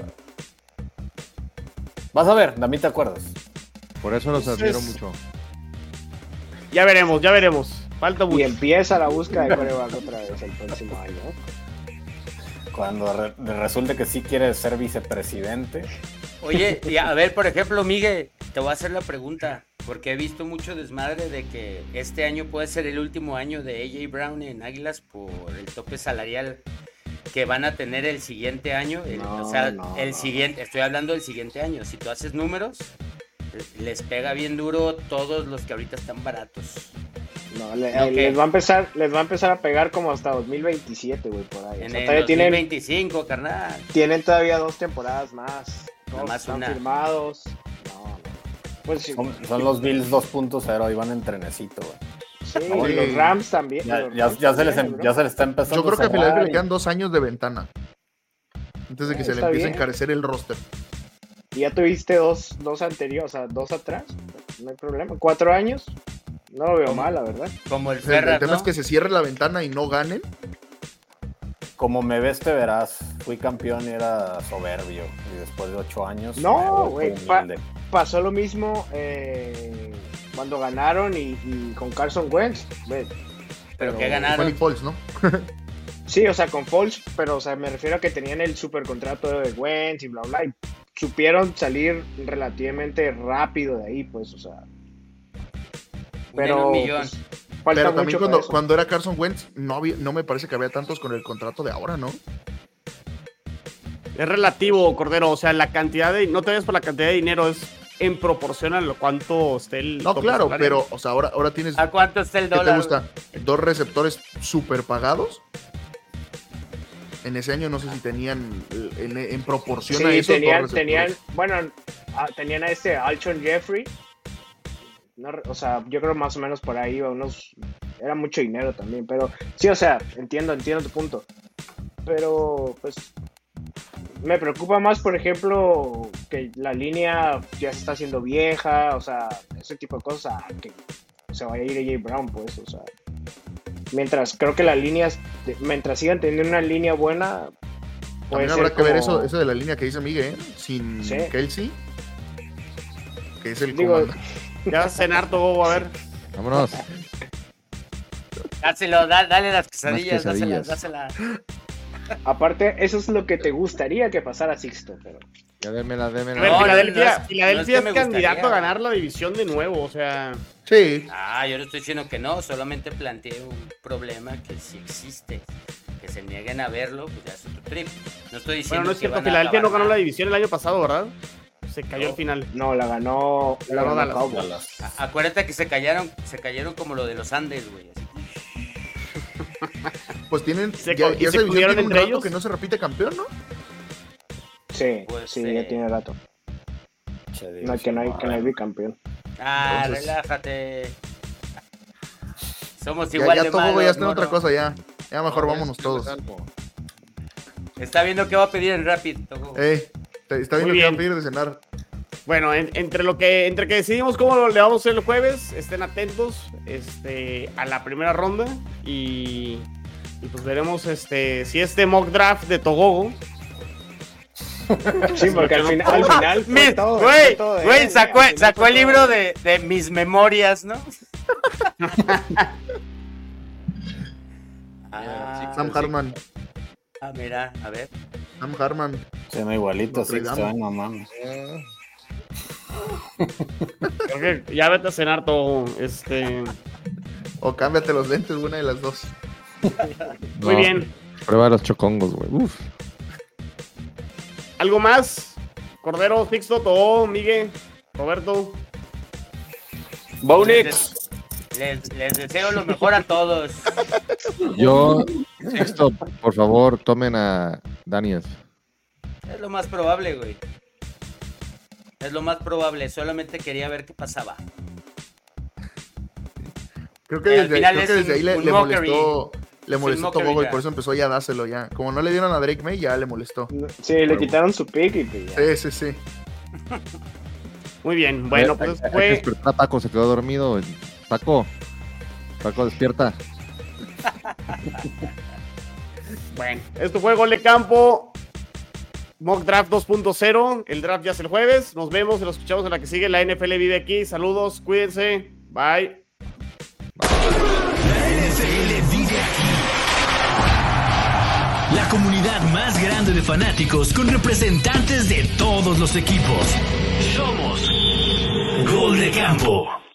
Vas a ver, de mí te acuerdas. Por eso los Entonces- admiro mucho. Ya veremos, ya veremos. Falta Y mucho. empieza la búsqueda de coreback otra vez el próximo año. Cuando re- resulte que sí quiere ser vicepresidente. Oye, y a ver, por ejemplo, Miguel, te voy a hacer la pregunta, porque he visto mucho desmadre de que este año puede ser el último año de A J Brown en Águilas por el tope salarial que van a tener el siguiente año. El- No, o sea, no, el no. siguiente, estoy hablando del siguiente año. Si tú haces números, les pega bien duro todos los que ahorita están baratos. No, le- No, eh, ¿qué? les va a empezar, les va a empezar a pegar como hasta dos mil veintisiete, güey, por ahí. O En sea, el todavía tienen, dos mil veinticinco, carnal. tienen todavía dos temporadas más. Todos más están una. firmados. No, no. Pues sí, Son, son los Bills dos punto cero y van en trenecito, güey. sí, No, y y- los Rams también. Ya, los ya, Rams ya se les, también, em- bro. ya se les está empezando Yo creo que a cerrar Filadelfia le y- quedan dos años de ventana. Antes de que Eh, se le está empiece bien. a encarecer el roster. Y ya tuviste dos, dos anteriores, o sea, dos atrás. No hay problema. Cuatro años. No lo veo ¿Cómo? mal, la verdad. Como el El, Ferrat, el tema ¿no? es que se cierre la ventana y no ganen. Como me ves, te verás. Fui campeón y era soberbio. Y después de ocho años. No, me he vuelto güey, pa- humilde. Pasó lo mismo eh, cuando ganaron y, y con Carson Wentz. güey. Pero que Fue ganaron. Nick Foles, ¿no? Sí, o sea, con Foles, pero o sea, me refiero a que tenían el super contrato de Wentz y bla, bla, y supieron salir relativamente rápido de ahí, pues, o sea. Pero un millón. pues, falta Pero mucho también para cuando, eso. cuando era Carson Wentz, no, había- no me parece que había tantos con el contrato de ahora, ¿no? Es relativo, Cordero. O sea, la cantidad de. No te vayas por la cantidad de dinero, es en proporción a lo cuánto esté el. No, tope claro, salarial. pero, o sea, ahora, ahora tienes, ¿A cuánto está el ¿qué te dólar? gusta? Dos receptores super pagados. En ese año no sé si tenían eh, en, en proporción Sí, a eso. tenían, dos tenían, receptores. bueno, ah, tenían a este Alshon Jeffrey. No, o sea, yo creo más o menos por ahí iba unos. Era mucho dinero también, pero sí, o sea, entiendo, entiendo tu punto. Pero, pues, me preocupa más, por ejemplo, que la línea ya se está haciendo vieja, o sea, ese tipo de cosas, a que se vaya a ir A J Brown, pues, o sea. Mientras, creo que las líneas, mientras sigan teniendo una línea buena, puede También ser habrá que ver como- eso, eso de la línea que dice Miguel, ¿eh? Sin Sí. Kelsey, que es el Digo, comandante. Ya vas a cenar todo, a ver. Vámonos. Dáselo, da- dale las quesadillas, quesadillas. dáselas, dáselas. Aparte, eso es lo que te gustaría que pasara, Sixto, pero Ya démela, démela. A ver, No, Filadelfia, no es- Filadelfia no es que es me candidato gustaría. a ganar la división de nuevo, o sea... Sí. Ah, yo no estoy diciendo que no, solamente planteé un problema que sí existe. Que se nieguen a verlo, pues ya es otro trip. No estoy diciendo Bueno, no es que cierto, van a Filadelfia no acabar ganó la mal. división el año pasado, ¿verdad? Se cayó al final. No, la ganó, la ganó ganó Dallas. Cowboys. A- Acuérdate que se cayeron, se cayeron como lo de los Andes, güey. así. Pues tienen. Se ya co- y ya se esa división pudieron tiene un entre rato ellos. que no se repite campeón, ¿no? Sí, Pues, sí, eh, ya tiene rato. Che, No, que no hay, que no hay madre. bicampeón. Ah, Entonces- relájate. Somos Ya, igual ya de todo, malos, güey, ya está en mono. otra cosa, ya. Ya mejor No, vámonos ya, todos. ya, algo. Está viendo qué va a pedir en Rapid, Togo. Ey, te- está Muy viendo que va a bien. pedir de cenar. Bueno, en- entre lo que entre que decidimos cómo lo- le vamos a hacer el jueves, estén atentos este, a la primera ronda y, y pues veremos este, si este mock draft de Togogo. Sí, porque al, final al final fue Mi- todo. Güey, fue todo de güey, él, sacó, ¿eh? Al final sacó fue el todo libro de él. de, de mis memorias, ¿no? ah, Sam Hartman. ah, mira, a ver. Sam Hartman. Suena igualito, Notre sí, Dame. no mames. Creo que ya vete a cenar todo. Este, O cámbiate los lentes, una de las dos. muy No, bien. Prueba los chocongos, güey. Uf. ¿Algo más? Cordero, Sixto, Togo, Miguel, Roberto. Les, les- les deseo lo mejor a todos. Yo, Sixto, por favor, tomen a Daniel. Es lo más probable, güey. Es lo más probable. Solamente quería ver qué pasaba. Creo que Eh, al desde, final creo es que desde un- ahí le, un le mockery. molestó. Le Es un molestó mockery Togogo y ya. por eso empezó ya a dárselo ya. Como no le dieron a Drake May, ya le molestó. Sí, le quitaron su pick y pues ya. Sí, sí, sí. Muy bien. Bueno, Hay- pues hay que fue. despertar a Paco, se quedó dormido. Paco, Paco, despierta. Bueno, esto fue Gol de Campo. Mock Draft dos punto cero. El draft ya es el jueves. Nos vemos y nos escuchamos en la que sigue. La N F L vive aquí. Saludos, cuídense. Bye. La N F L vive aquí. La comunidad más grande de fanáticos con representantes de todos los equipos. Somos Gol de Campo.